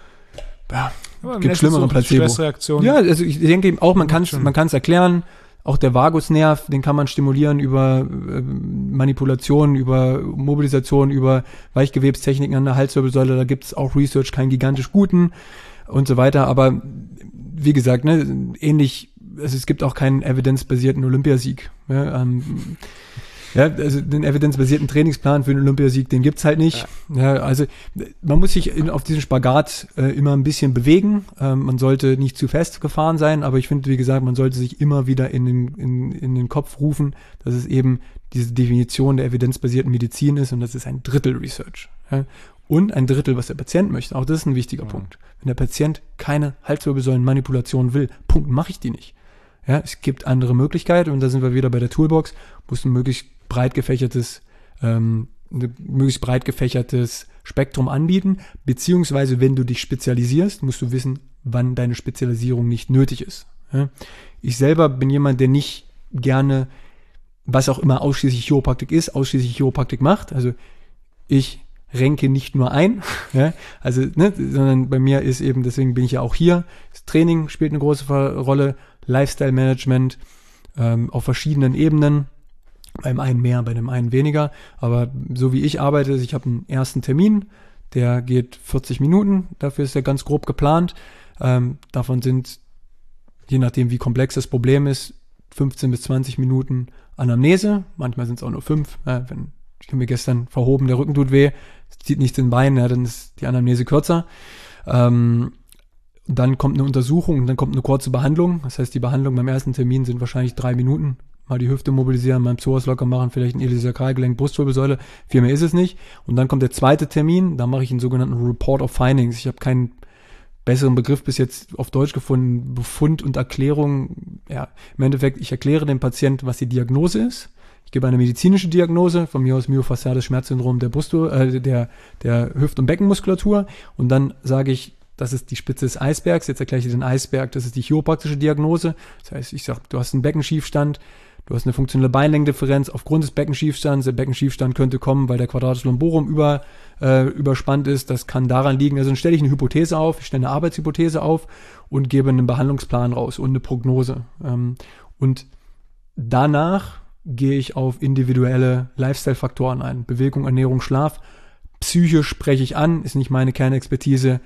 gibt schlimmere Placebo. Ja, also ich denke eben auch, man kann es erklären. Auch der Vagusnerv, den kann man stimulieren über Manipulation, über Mobilisation, über Weichgewebstechniken an der Halswirbelsäule. Da gibt es auch Research, keinen gigantisch guten und so weiter. Aber wie gesagt, ne, ähnlich, also es gibt auch keinen evidenzbasierten Olympiasieg. Ja, also den evidenzbasierten Trainingsplan für den Olympiasieg, den gibt's halt nicht. Ja, also man muss sich auf diesen Spagat immer ein bisschen bewegen. Man sollte nicht zu festgefahren sein, aber ich finde, wie gesagt, man sollte sich immer wieder in den Kopf rufen, dass es eben diese Definition der evidenzbasierten Medizin ist und das ist ein Drittel Research. Ja? Und ein Drittel, was der Patient möchte. Auch das ist ein wichtiger Punkt. Wenn der Patient keine Halswirbelsäulenmanipulation will, Punkt, mache ich die nicht. Ja, es gibt andere Möglichkeiten und da sind wir wieder bei der Toolbox, musst du ein möglichst breit gefächertes Spektrum anbieten, beziehungsweise wenn du dich spezialisierst, musst du wissen, wann deine Spezialisierung nicht nötig ist. Ja? Ich selber bin jemand, der nicht gerne, was auch immer ausschließlich Chiropraktik ist, ausschließlich Chiropraktik macht. Also ich renke nicht nur ein, ja? Also, sondern bei mir ist eben, deswegen bin ich ja auch hier, das Training spielt eine große Rolle, Lifestyle-Management auf verschiedenen Ebenen, beim einen mehr, bei dem einen weniger, aber so wie ich arbeite, ich habe einen ersten Termin, der geht 40 Minuten, dafür ist er ganz grob geplant, davon sind, je nachdem wie komplex das Problem ist, 15 bis 20 Minuten Anamnese, manchmal sind es auch nur 5, wenn ich habe mir gestern verhoben, der Rücken tut weh, es zieht nichts in den Bein, dann ist die Anamnese kürzer. Dann kommt eine Untersuchung und dann kommt eine kurze Behandlung. Das heißt, die Behandlung beim ersten Termin sind wahrscheinlich 3 Minuten. Mal die Hüfte mobilisieren, mal im Psoas locker machen, vielleicht ein Iliosakralgelenk, Brustwirbelsäule. Viel mehr ist es nicht. Und dann kommt der zweite Termin, da mache ich einen sogenannten Report of Findings. Ich habe keinen besseren Begriff bis jetzt auf Deutsch gefunden. Befund und Erklärung. Ja, im Endeffekt, ich erkläre dem Patienten, was die Diagnose ist. Ich gebe eine medizinische Diagnose, von mir aus myofasziales Schmerzsyndrom der der Hüft- und Beckenmuskulatur. Und dann sage ich, das ist die Spitze des Eisbergs. Jetzt erkläre ich dir den Eisberg, das ist die chiropraktische Diagnose. Das heißt, ich sage, du hast einen Beckenschiefstand, du hast eine funktionelle Beinlängendifferenz aufgrund des Beckenschiefstands. Der Beckenschiefstand könnte kommen, weil der Quadratus lumborum überspannt ist. Das kann daran liegen. Also dann stelle ich eine Hypothese auf, ich stelle eine Arbeitshypothese auf und gebe einen Behandlungsplan raus und eine Prognose. Und danach gehe ich auf individuelle Lifestyle-Faktoren ein. Bewegung, Ernährung, Schlaf. Psyche spreche ich an, ist nicht meine Kernexpertise.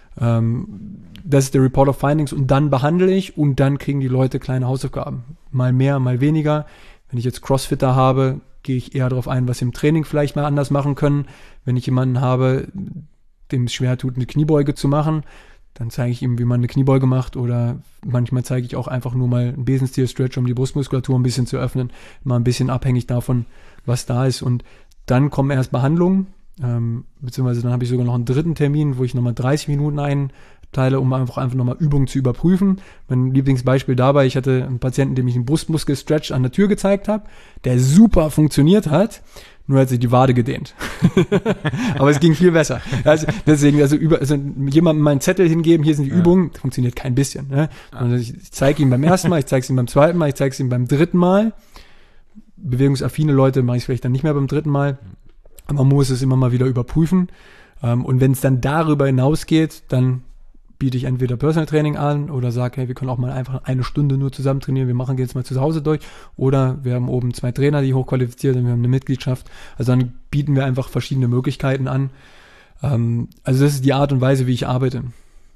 Das ist der Report of Findings und dann behandle ich und dann kriegen die Leute kleine Hausaufgaben. Mal mehr, mal weniger. Wenn ich jetzt Crossfitter habe, gehe ich eher darauf ein, was sie im Training vielleicht mal anders machen können. Wenn ich jemanden habe, dem es schwer tut, eine Kniebeuge zu machen, dann zeige ich ihm, wie man eine Kniebeuge macht oder manchmal zeige ich auch einfach nur mal einen Besenstiel-Stretch, um die Brustmuskulatur ein bisschen zu öffnen, mal ein bisschen abhängig davon, was da ist. Und dann kommen erst Behandlungen, beziehungsweise dann habe ich sogar noch einen dritten Termin, wo ich nochmal 30 Minuten einteile, um einfach nochmal Übungen zu überprüfen. Mein Lieblingsbeispiel dabei, ich hatte einen Patienten, dem ich einen Brustmuskel-Stretch an der Tür gezeigt habe, der super funktioniert hat, nur hat sich die Wade gedehnt. Aber es ging viel besser. Also deswegen, also jemandem mal einen Zettel hingeben, hier sind die Übungen, funktioniert kein bisschen. Ne? Also ich zeige ihm beim ersten Mal, ich zeige es ihm beim zweiten Mal, ich zeige es ihm beim dritten Mal. Bewegungsaffine Leute mache ich vielleicht dann nicht mehr beim dritten Mal. Aber man muss es immer mal wieder überprüfen. Und wenn es dann darüber hinausgeht, dann biete ich entweder Personal Training an oder sage, hey, wir können auch mal einfach 1 Stunde nur zusammen trainieren, wir machen jetzt mal zu Hause durch. Oder wir haben oben 2 Trainer, die hochqualifiziert sind, wir haben eine Mitgliedschaft. Also dann bieten wir einfach verschiedene Möglichkeiten an. Also das ist die Art und Weise, wie ich arbeite.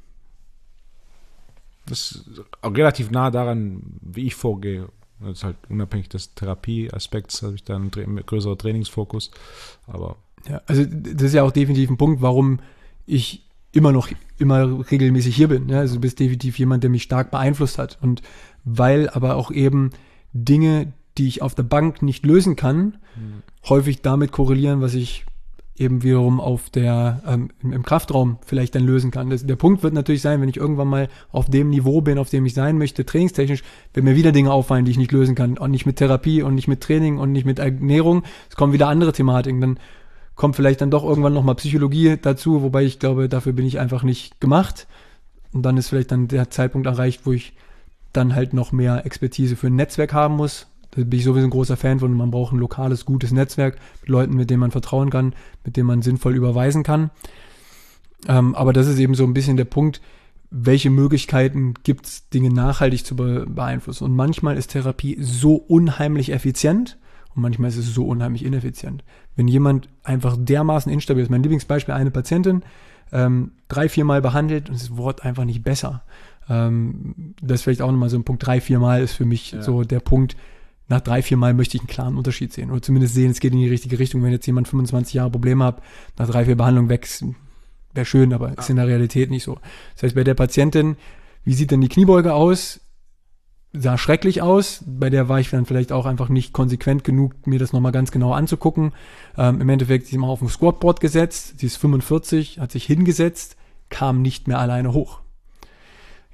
Das ist auch relativ nah daran, wie ich vorgehe. Das ist halt unabhängig des Therapieaspekts, habe ich da einen größeren Trainingsfokus. Aber ja, also das ist ja auch definitiv ein Punkt, warum ich immer regelmäßig hier bin. Ja? Also du bist definitiv jemand, der mich stark beeinflusst hat. Und weil aber auch eben Dinge, die ich auf der Bank nicht lösen kann, häufig damit korrelieren, was ich eben wiederum auf im Kraftraum vielleicht dann lösen kann. Der Punkt wird natürlich sein, wenn ich irgendwann mal auf dem Niveau bin, auf dem ich sein möchte, trainingstechnisch, wenn mir wieder Dinge auffallen, die ich nicht lösen kann. Und nicht mit Therapie und nicht mit Training und nicht mit Ernährung. Es kommen wieder andere Thematiken. Dann kommt vielleicht dann doch irgendwann nochmal Psychologie dazu, wobei ich glaube, dafür bin ich einfach nicht gemacht. Und dann ist vielleicht dann der Zeitpunkt erreicht, wo ich dann halt noch mehr Expertise für ein Netzwerk haben muss. Da bin ich sowieso ein großer Fan von. Man braucht ein lokales, gutes Netzwerk mit Leuten, mit denen man vertrauen kann, mit denen man sinnvoll überweisen kann. Aber das ist eben so ein bisschen der Punkt, welche Möglichkeiten gibt es, Dinge nachhaltig zu beeinflussen. Und manchmal ist Therapie so unheimlich effizient und manchmal ist es so unheimlich ineffizient. Wenn jemand einfach dermaßen instabil ist, mein Lieblingsbeispiel, eine Patientin, 3-4 Mal behandelt und es wird einfach nicht besser. Das ist vielleicht auch nochmal so ein Punkt, 3-4 Mal ist für mich so der Punkt, nach 3-4 Mal möchte ich einen klaren Unterschied sehen oder zumindest sehen, es geht in die richtige Richtung. Wenn jetzt jemand 25 Jahre Probleme hat, nach 3-4 Behandlungen wächst, wäre schön, aber ist in der Realität nicht so. Das heißt, bei der Patientin, wie sieht denn die Kniebeuge aus? Sah schrecklich aus. Bei der war ich dann vielleicht auch einfach nicht konsequent genug, mir das nochmal ganz genau anzugucken. Im Endeffekt, sie ist mal auf dem Squatboard gesetzt, sie ist 45, hat sich hingesetzt, kam nicht mehr alleine hoch.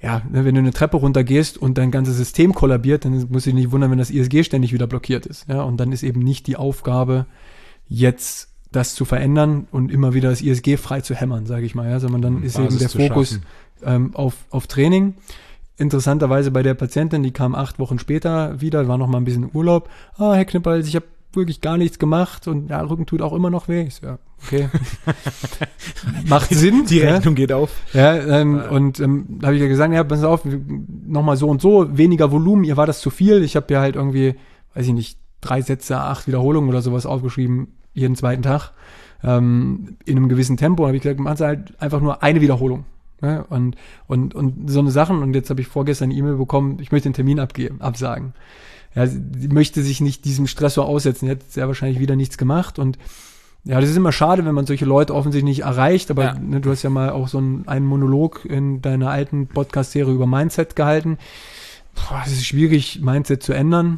wenn du eine Treppe runtergehst und dein ganzes System kollabiert, dann musst du dich nicht wundern, wenn das ISG ständig wieder blockiert ist. Ja, und dann ist eben nicht die Aufgabe, jetzt das zu verändern und immer wieder das ISG frei zu hämmern, sage ich mal, ja, sondern dann ist eben der Fokus auf Training. Interessanterweise bei der Patientin, die kam 8 Wochen später wieder, war noch mal ein bisschen Urlaub. Herr Knippals, ich habe wirklich gar nichts gemacht und ja, Rücken tut auch immer noch weh. Ich so, ja, okay. Macht Sinn. Die Rechnung geht auf. Ja, und da habe ich ja gesagt, ja, pass auf, nochmal so und so, weniger Volumen, ihr war das zu viel. Ich habe ja halt irgendwie, weiß ich nicht, 3 Sätze, 8 Wiederholungen oder sowas aufgeschrieben, jeden zweiten Tag, in einem gewissen Tempo. Und habe ich gesagt, machen Sie halt einfach nur eine Wiederholung. Ja, und so eine Sachen. Und jetzt habe ich vorgestern eine E-Mail bekommen, ich möchte den Termin absagen. Ja, sie möchte sich nicht diesem Stressor aussetzen. Sie hat sehr wahrscheinlich wieder nichts gemacht. Und ja, das ist immer schade, wenn man solche Leute offensichtlich nicht erreicht. Aber ne, du hast ja mal auch so einen Monolog in deiner alten Podcast-Serie über Mindset gehalten. Es ist schwierig, Mindset zu ändern.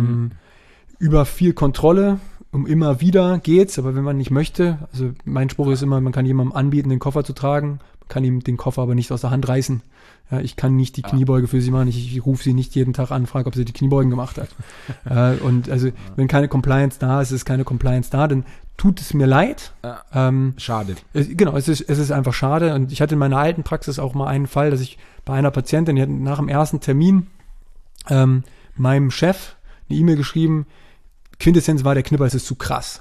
Über viel Kontrolle. Immer wieder geht's, aber wenn man nicht möchte, also mein Spruch ist immer, man kann jemandem anbieten, den Koffer zu tragen, man kann ihm den Koffer aber nicht aus der Hand reißen. Ja, ich kann nicht die Kniebeuge für sie machen, ich rufe sie nicht jeden Tag an, frage, ob sie die Kniebeugen gemacht hat. Und also, wenn keine Compliance da ist keine Compliance da, dann tut es mir leid. Schade. Genau, es ist einfach schade. Und ich hatte in meiner alten Praxis auch mal einen Fall, dass ich bei einer Patientin, die hat nach dem ersten Termin meinem Chef eine E-Mail geschrieben, Quintessenz war, der Knippers ist zu krass.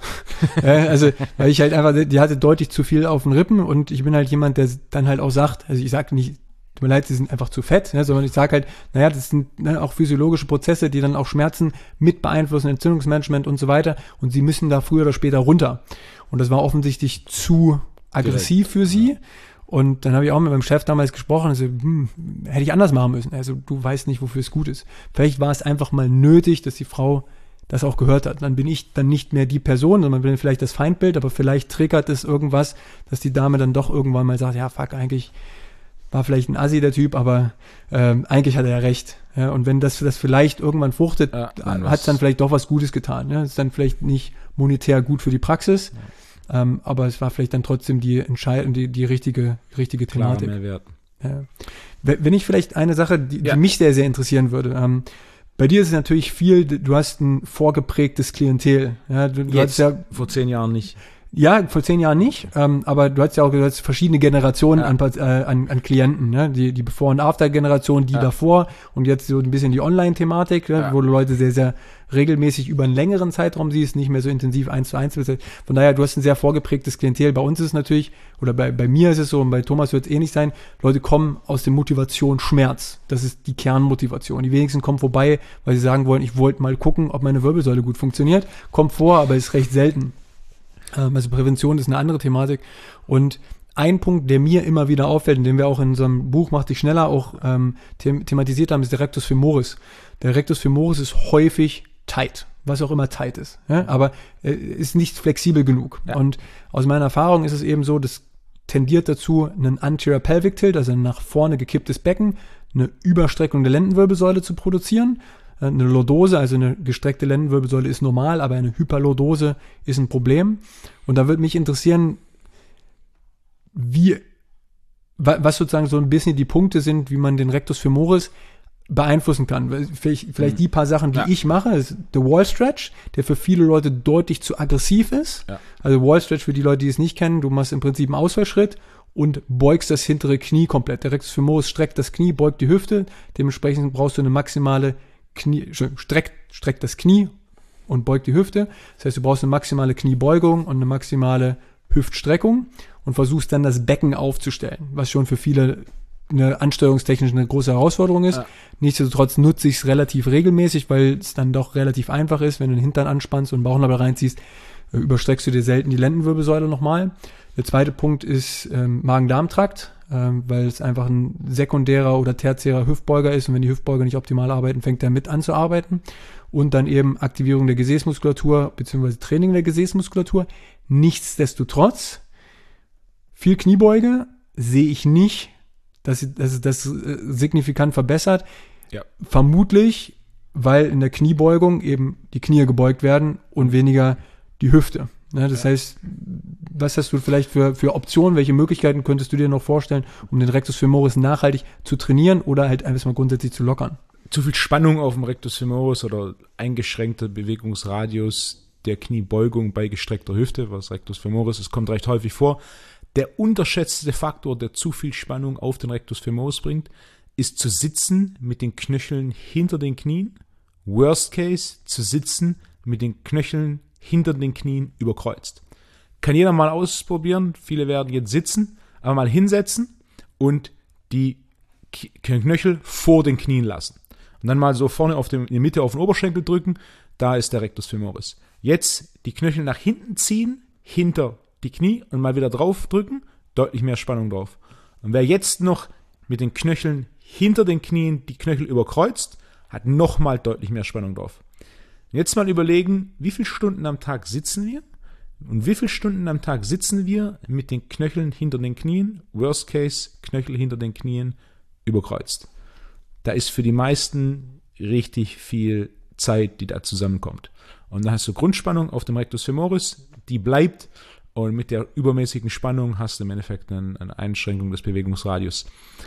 Also, weil ich halt einfach, die hatte deutlich zu viel auf den Rippen und ich bin halt jemand, der dann halt auch sagt, also ich sage nicht, tut mir leid, sie sind einfach zu fett, ne, sondern ich sage halt, naja, das sind auch physiologische Prozesse, die dann auch Schmerzen mit beeinflussen, Entzündungsmanagement und so weiter und sie müssen da früher oder später runter. Und das war offensichtlich zu aggressiv für sie. Und dann habe ich auch mit meinem Chef damals gesprochen, also, hätte ich anders machen müssen. Also du weißt nicht, wofür es gut ist. Vielleicht war es einfach mal nötig, dass die Frau das auch gehört hat. Dann bin ich dann nicht mehr die Person, sondern bin vielleicht das Feindbild, aber vielleicht triggert es irgendwas, dass die Dame dann doch irgendwann mal sagt, ja, fuck, eigentlich war vielleicht ein Assi der Typ, aber eigentlich hat er ja recht. Ja, und wenn das vielleicht irgendwann fruchtet, hat es dann vielleicht doch was Gutes getan. Ja? Ist dann vielleicht nicht monetär gut für die Praxis, aber es war vielleicht dann trotzdem die richtige Thematik. Mehrwert. Ja. Wenn ich vielleicht eine Sache, die mich sehr, sehr interessieren würde, bei dir ist es natürlich viel, du hast ein vorgeprägtes Klientel. Ja, du Jetzt, hast ja vor 10 Jahren nicht. Ja, vor 10 Jahren nicht, aber du hast ja auch verschiedene Generationen an Klienten, ne? Die Before- und After-Generation, die davor und jetzt so ein bisschen die Online-Thematik, ne? Wo du Leute sehr, sehr regelmäßig über einen längeren Zeitraum siehst, nicht mehr so intensiv 1:1. Von daher, du hast ein sehr vorgeprägtes Klientel. Bei uns ist es natürlich, oder bei mir ist es so und bei Thomas wird es ähnlich sein, Leute kommen aus der Motivation Schmerz. Das ist die Kernmotivation. Die wenigsten kommen vorbei, weil sie sagen wollen, ich wollte mal gucken, ob meine Wirbelsäule gut funktioniert. Kommt vor, aber ist recht selten. Also Prävention ist eine andere Thematik. Und ein Punkt, der mir immer wieder auffällt, und den wir auch in unserem Buch Mach dich schneller auch thematisiert haben, ist der Rectus femoris. Der Rectus femoris ist häufig tight, was auch immer tight ist. Ja? Aber ist nicht flexibel genug. Ja. Und aus meiner Erfahrung ist es eben so, das tendiert dazu, einen Anterior Pelvic Tilt, also ein nach vorne gekipptes Becken, eine Überstreckung der Lendenwirbelsäule zu produzieren. Eine Lordose, also eine gestreckte Lendenwirbelsäule ist normal, aber eine Hyperlordose ist ein Problem. Und da würde mich interessieren, was sozusagen so ein bisschen die Punkte sind, wie man den Rectus femoris beeinflussen kann. Vielleicht die paar Sachen, die ich mache, ist der Wall Stretch, der für viele Leute deutlich zu aggressiv ist. Ja. Also Wall Stretch für die Leute, die es nicht kennen, du machst im Prinzip einen Ausfallschritt und beugst das hintere Knie komplett. Der Rectus femoris streckt das Knie, beugt die Hüfte. Dementsprechend brauchst du eine maximale streckt das Knie und beugt die Hüfte. Das heißt, du brauchst eine maximale Kniebeugung und eine maximale Hüftstreckung und versuchst dann das Becken aufzustellen, was schon für viele ansteuerungstechnisch eine große Herausforderung ist. Ja. Nichtsdestotrotz nutze ich es relativ regelmäßig, weil es dann doch relativ einfach ist, wenn du den Hintern anspannst und den Bauchnabel reinziehst, überstreckst du dir selten die Lendenwirbelsäule nochmal. Der zweite Punkt ist Magen-Darm-Trakt, weil es einfach ein sekundärer oder tertiärer Hüftbeuger ist und wenn die Hüftbeuger nicht optimal arbeiten, fängt der mit an zu arbeiten. Und dann eben Aktivierung der Gesäßmuskulatur bzw. Training der Gesäßmuskulatur. Nichtsdestotrotz, viel Kniebeuge sehe ich nicht, dass es das signifikant verbessert. Ja. Vermutlich, weil in der Kniebeugung eben die Knie gebeugt werden und weniger die Hüfte. Ja, das heißt, was hast du vielleicht für Optionen, welche Möglichkeiten könntest du dir noch vorstellen, um den Rectus femoris nachhaltig zu trainieren oder halt einfach mal grundsätzlich zu lockern? Zu viel Spannung auf dem Rectus femoris oder eingeschränkter Bewegungsradius der Kniebeugung bei gestreckter Hüfte, was Rectus femoris ist, kommt recht häufig vor. Der unterschätzte Faktor, der zu viel Spannung auf den Rectus femoris bringt, ist zu sitzen mit den Knöcheln hinter den Knien. Worst case, zu sitzen mit den Knöcheln hinter den Knien überkreuzt. Kann jeder mal ausprobieren. Viele werden jetzt sitzen, aber mal hinsetzen und die Knöchel vor den Knien lassen. Und dann mal so vorne in die Mitte auf den Oberschenkel drücken. Da ist der Rectus femoris. Jetzt die Knöchel nach hinten ziehen, hinter die Knie und mal wieder drauf drücken. Deutlich mehr Spannung drauf. Und wer jetzt noch mit den Knöcheln hinter den Knien die Knöchel überkreuzt, hat nochmal deutlich mehr Spannung drauf. Jetzt mal überlegen, wie viele Stunden am Tag sitzen wir und wie viele Stunden am Tag sitzen wir mit den Knöcheln hinter den Knien, worst case, Knöchel hinter den Knien, überkreuzt. Da ist für die meisten richtig viel Zeit, die da zusammenkommt. Und dann hast du Grundspannung auf dem Rectus femoris, die bleibt und mit der übermäßigen Spannung hast du im Endeffekt eine Einschränkung des Bewegungsradius.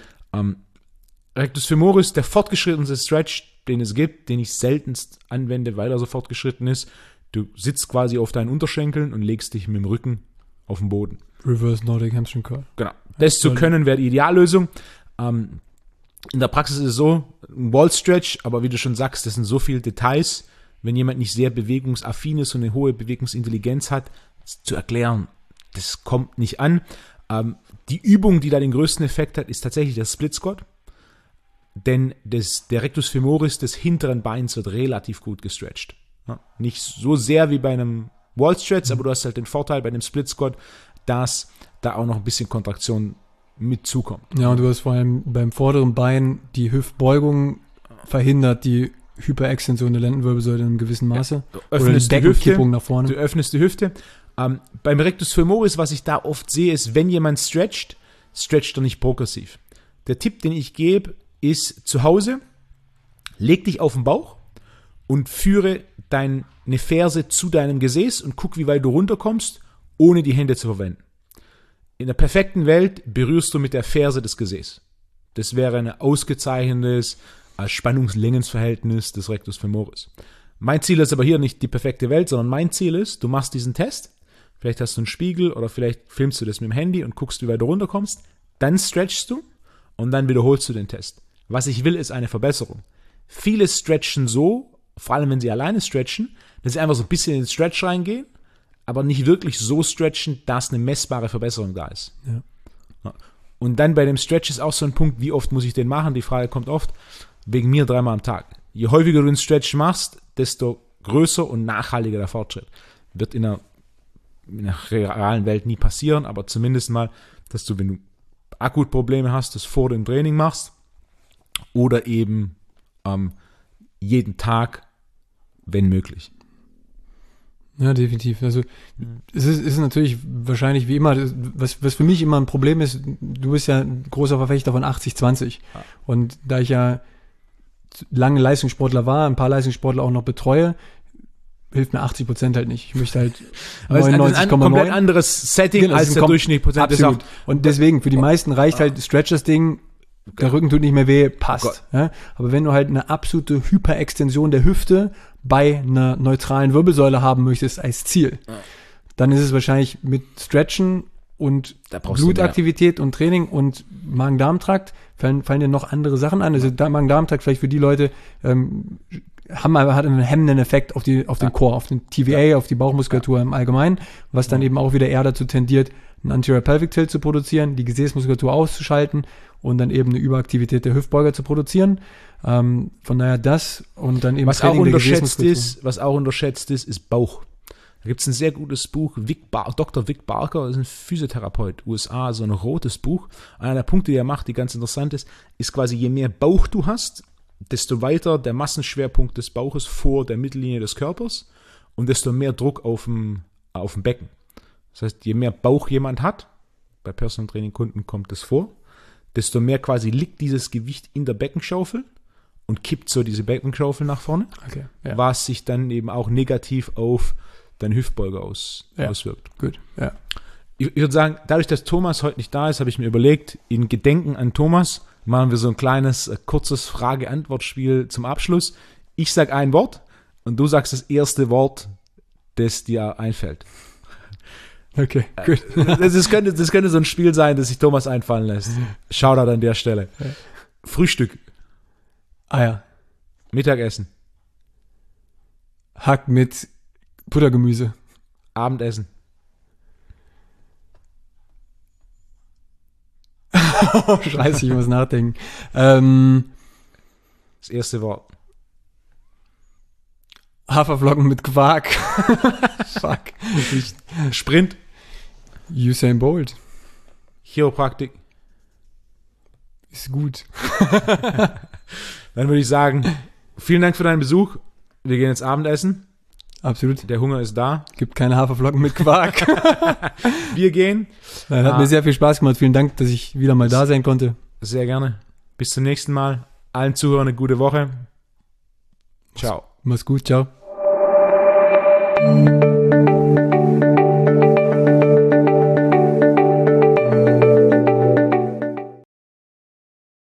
Rectus femoris, der fortgeschrittenste Stretch, den es gibt, den ich seltenst anwende, weil er so fortgeschritten ist. Du sitzt quasi auf deinen Unterschenkeln und legst dich mit dem Rücken auf den Boden. Reverse Nordic Hamstring Curl. Genau. Das zu können wäre die Ideallösung. In der Praxis ist es so, ein Wall Stretch, aber wie du schon sagst, das sind so viele Details. Wenn jemand nicht sehr bewegungsaffin ist und eine hohe Bewegungsintelligenz hat, zu erklären, das kommt nicht an. Die Übung, die da den größten Effekt hat, ist tatsächlich der Split Squat. Denn der Rectus femoris des hinteren Beins wird relativ gut gestretcht. Ja, nicht so sehr wie bei einem Wall Stretch, aber du hast halt den Vorteil bei einem Split Squat, dass da auch noch ein bisschen Kontraktion mit zukommt. Ja, und du hast vor allem beim vorderen Bein die Hüftbeugung verhindert, die Hyperextension der Lendenwirbelsäule in einem gewissen Maße. Ja, du öffnest oder die Deckenkippung nach vorne. Du öffnest die Hüfte. Beim Rectus femoris, was ich da oft sehe, ist, wenn jemand stretcht er nicht progressiv. Der Tipp, den ich gebe, ist zu Hause, leg dich auf den Bauch und führe deine Ferse zu deinem Gesäß und guck, wie weit du runterkommst, ohne die Hände zu verwenden. In der perfekten Welt berührst du mit der Ferse das Gesäß. Das wäre ein ausgezeichnetes Spannungslängensverhältnis des Rectus femoris. Mein Ziel ist aber hier nicht die perfekte Welt, sondern mein Ziel ist, du machst diesen Test, vielleicht hast du einen Spiegel oder vielleicht filmst du das mit dem Handy und guckst, wie weit du runterkommst, dann stretchst du und dann wiederholst du den Test. Was ich will, ist eine Verbesserung. Viele stretchen so, vor allem wenn sie alleine stretchen, dass sie einfach so ein bisschen in den Stretch reingehen, aber nicht wirklich so stretchen, dass eine messbare Verbesserung da ist. Ja. Und dann bei dem Stretch ist auch so ein Punkt, wie oft muss ich den machen? Die Frage kommt oft, wegen mir 3-mal am Tag. Je häufiger du den Stretch machst, desto größer und nachhaltiger der Fortschritt. Wird in der realen Welt nie passieren, aber zumindest mal, dass du, wenn du akut Probleme hast, das vor dem Training machst oder eben jeden Tag, wenn möglich. Ja, definitiv. Also es ist natürlich wahrscheinlich wie immer, was für mich immer ein Problem ist, du bist ja ein großer Verfechter von 80-20. Ja. Und da ich ja lange Leistungssportler war, ein paar Leistungssportler auch noch betreue, hilft mir 80% halt nicht. Ich möchte halt 99,9. Ein komplett anderes Setting als der Durchschnitt. Absolut. Und deswegen, für die meisten reicht halt Stretch-das-Ding, der Rücken tut nicht mehr weh, passt. Ja? Aber wenn du halt eine absolute Hyperextension der Hüfte bei einer neutralen Wirbelsäule haben möchtest als Ziel, dann ist es wahrscheinlich mit Stretchen und Blutaktivität und Training und Magen-Darm-Trakt fallen dir noch andere Sachen an. Also Magen-Darm-Trakt vielleicht für die Leute hat einen hemmenden Effekt auf den Core, auf den TVA, auf die Bauchmuskulatur im Allgemeinen, was dann eben auch wieder eher dazu tendiert, einen Anterior Pelvic Tilt zu produzieren, die Gesäßmuskulatur auszuschalten und dann eben eine Überaktivität der Hüftbeuger zu produzieren. Von daher das und dann eben was auch unterschätzt ist Bauch. Da gibt es ein sehr gutes Buch, Dr. Vic Barker, ist ein Physiotherapeut, USA, so ein rotes Buch. Einer der Punkte, die er macht, die ganz interessant ist quasi, je mehr Bauch du hast, desto weiter der Massenschwerpunkt des Bauches vor der Mittellinie des Körpers und desto mehr Druck auf dem Becken. Das heißt, je mehr Bauch jemand hat, bei Personal Training Kunden kommt das vor, desto mehr quasi liegt dieses Gewicht in der Beckenschaufel und kippt so diese Beckenschaufel nach vorne, was sich dann eben auch negativ auf deinen Hüftbeuger auswirkt. Gut, ja. Ich würde sagen, dadurch, dass Thomas heute nicht da ist, habe ich mir überlegt, in Gedenken an Thomas machen wir so ein kleines, kurzes Frage-Antwort-Spiel zum Abschluss. Ich sage ein Wort und du sagst das erste Wort, das dir einfällt. Okay, gut. Das könnte so ein Spiel sein, das sich Thomas einfallen lässt. Shoutout an der Stelle. Ja. Frühstück. Eier. Mittagessen. Hack mit Buttergemüse. Abendessen. Scheiße, ich muss nachdenken. Das erste Wort. Haferflocken mit Quark. Fuck. Sprint. Usain Bolt. Chiropraktik. Ist gut. Dann würde ich sagen, vielen Dank für deinen Besuch. Wir gehen jetzt Abendessen. Absolut. Der Hunger ist da. Gibt keine Haferflocken mit Quark. Wir gehen. Hat mir sehr viel Spaß gemacht. Vielen Dank, dass ich wieder mal da sein konnte. Sehr gerne. Bis zum nächsten Mal. Allen Zuhörern eine gute Woche. Ciao. Mach's gut. Ciao.